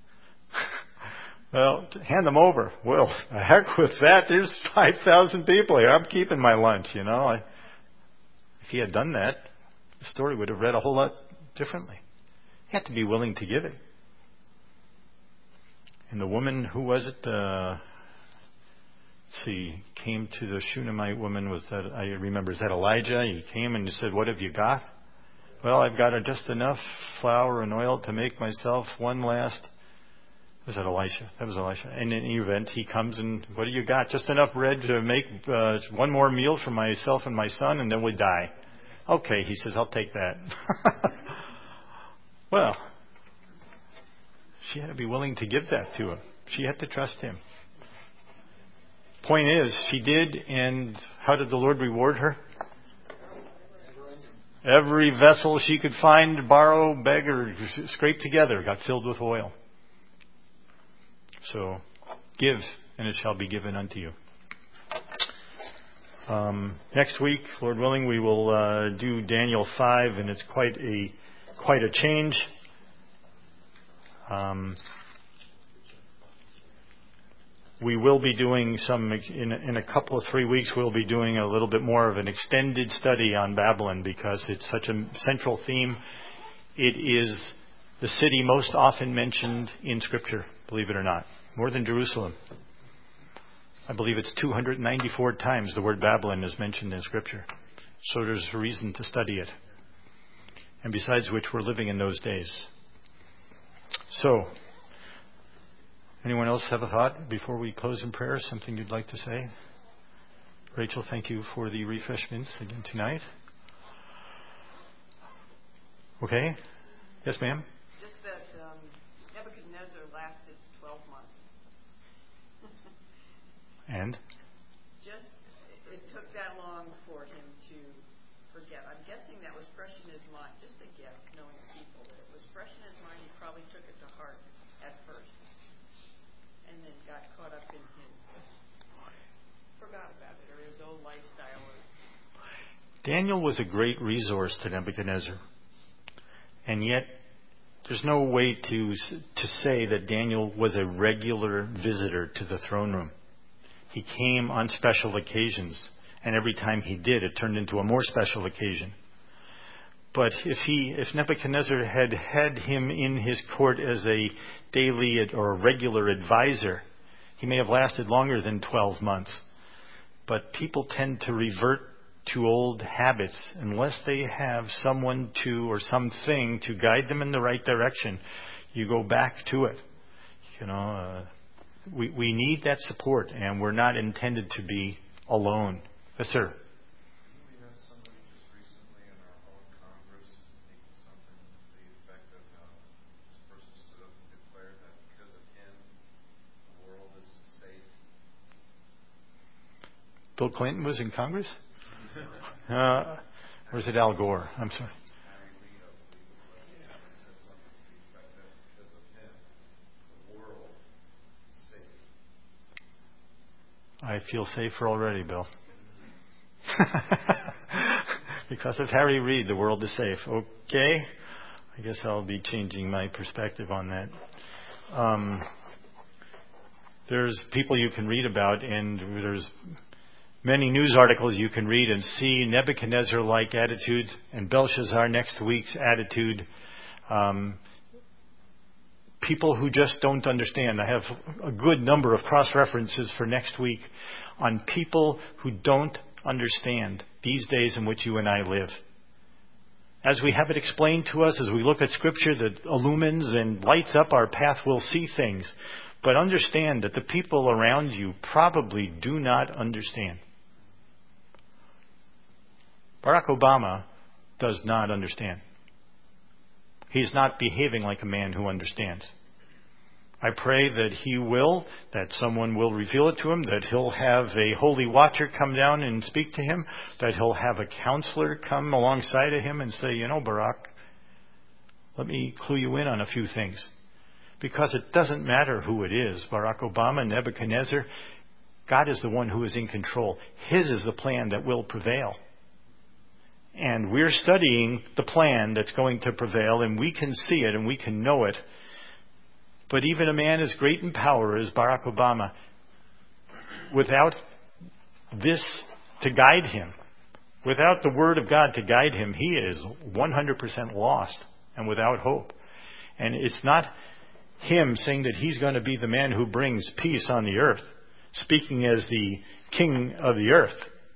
well, hand them over. Well, the heck with that. There's five thousand people here. I'm keeping my lunch, you know. I, if he had done that, the story would have read a whole lot differently. He had to be willing to give it. And the woman, who was it? Uh, let's see, came to the Shunammite woman. Was that, I remember, is that Elijah? He came and he said, "What have you got?" Well, I've got just enough flour and oil to make myself one last... Was that Elisha? That was Elisha. And in the event, he comes and, what do you got? Just enough bread to make uh, one more meal for myself and my son, and then we die. Okay, he says, I'll take that. Well, she had to be willing to give that to him. She had to trust him. Point is, she did, and how did the Lord reward her? Every vessel she could find, borrow, beg, or scrape together got filled with oil. So, give, and it shall be given unto you. Um, next week, Lord willing, we will uh, do Daniel five, and it's quite a quite a change. Um, we will be doing some in, in a couple of three weeks. We'll be doing a little bit more of an extended study on Babylon because it's such a central theme. It is the city most often mentioned in Scripture. Believe it or not. More than Jerusalem. I believe it's two hundred ninety-four times the word Babylon is mentioned in Scripture. So there's a reason to study it. And besides which, we're living in those days. So, anyone else have a thought before we close in prayer? Something you'd like to say? Rachel, thank you for the refreshments again tonight. Okay. Yes, ma'am? Just that um, Nebuchadnezzar lasted twelve months. And? Just, it, it took that long for him to forget. I'm guessing that was fresh in his mind. Just a guess, knowing people, that it was fresh in his mind. He probably took it to heart at first. And then got caught up in his, forgot about it, or his old lifestyle. Or, Daniel was a great resource to Nebuchadnezzar. And yet, there's no way to to say that Daniel was a regular visitor to the throne room. He came on special occasions, and every time he did, it turned into a more special occasion. But if he, if Nebuchadnezzar had had him in his court as a daily or a regular advisor, he may have lasted longer than twelve months. But people tend to revert to old habits unless they have someone to or something to guide them in the right direction. You go back to it. You know, uh, we we need that support, and we're not intended to be alone. Yes, sir. Didn't we have somebody just recently in our own Congress making something to the effect of how this person stood up and declared that because of him, the world is safe? Bill Clinton was in Congress? Uh, or is it Al Gore? I'm sorry. Harry Reid, I believe it was, said something to the effect that because of him, the world is safe. I feel safer already, Bill. Because of Harry Reid, the world is safe. Okay. I guess I'll be changing my perspective on that. Um, there's people you can read about, and there's many news articles you can read and see Nebuchadnezzar-like attitudes and Belshazzar next week's attitude. Um, people who just don't understand. I have a good number of cross-references for next week on people who don't understand these days in which you and I live. As we have it explained to us, as we look at Scripture that illumines and lights up our path, we'll see things. But understand that the people around you probably do not understand. Barack Obama does not understand. He's not behaving like a man who understands. I pray that he will, that someone will reveal it to him, that he'll have a holy watcher come down and speak to him, that he'll have a counselor come alongside of him and say, you know, Barack, let me clue you in on a few things. Because it doesn't matter who it is, Barack Obama, Nebuchadnezzar, God is the one who is in control. His is the plan that will prevail. And we're studying the plan that's going to prevail, and we can see it and we can know it. But even a man as great in power as Barack Obama, without this to guide him, without the Word of God to guide him, he is one hundred percent lost and without hope. And it's not him saying that he's going to be the man who brings peace on the earth, speaking as the king of the earth.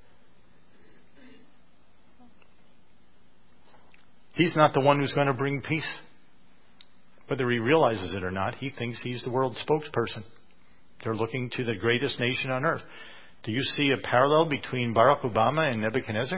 He's not the one who's going to bring peace. Whether he realizes it or not, he thinks he's the world's spokesperson. They're looking to the greatest nation on earth. Do you see a parallel between Barack Obama and Nebuchadnezzar?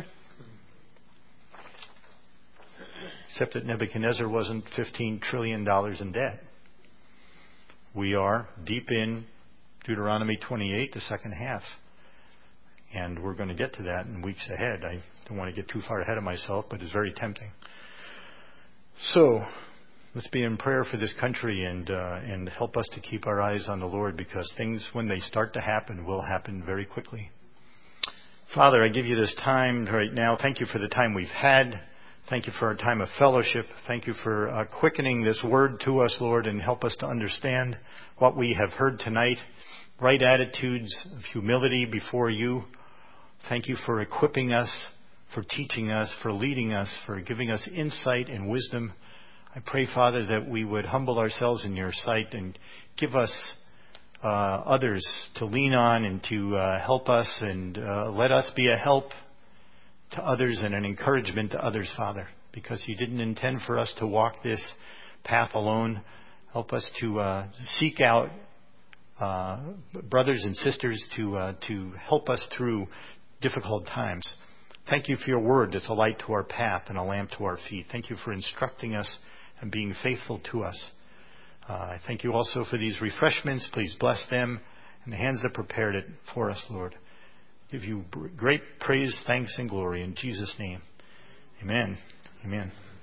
Except that Nebuchadnezzar wasn't fifteen trillion dollars in debt. We are deep in Deuteronomy twenty-eight, the second half. And we're going to get to that in weeks ahead. I don't want to get too far ahead of myself, but it's very tempting. So, let's be in prayer for this country and uh, and help us to keep our eyes on the Lord, because things, when they start to happen, will happen very quickly. Father, I give you this time right now. Thank you for the time we've had. Thank you for our time of fellowship. Thank you for uh, quickening this word to us, Lord, and help us to understand what we have heard tonight. Right attitudes of humility before you. Thank you for equipping us, for teaching us, for leading us, for giving us insight and wisdom. I pray, Father, that we would humble ourselves in your sight and give us uh, others to lean on and to uh, help us, and uh, let us be a help to others and an encouragement to others, Father, because you didn't intend for us to walk this path alone. Help us to uh, seek out uh, brothers and sisters to uh, to help us through difficult times. Thank you for your word that's a light to our path and a lamp to our feet. Thank you for instructing us and being faithful to us. Uh, I thank you also for these refreshments. Please bless them and the hands that prepared it for us, Lord. Give you great praise, thanks, and glory in Jesus' name. Amen. Amen.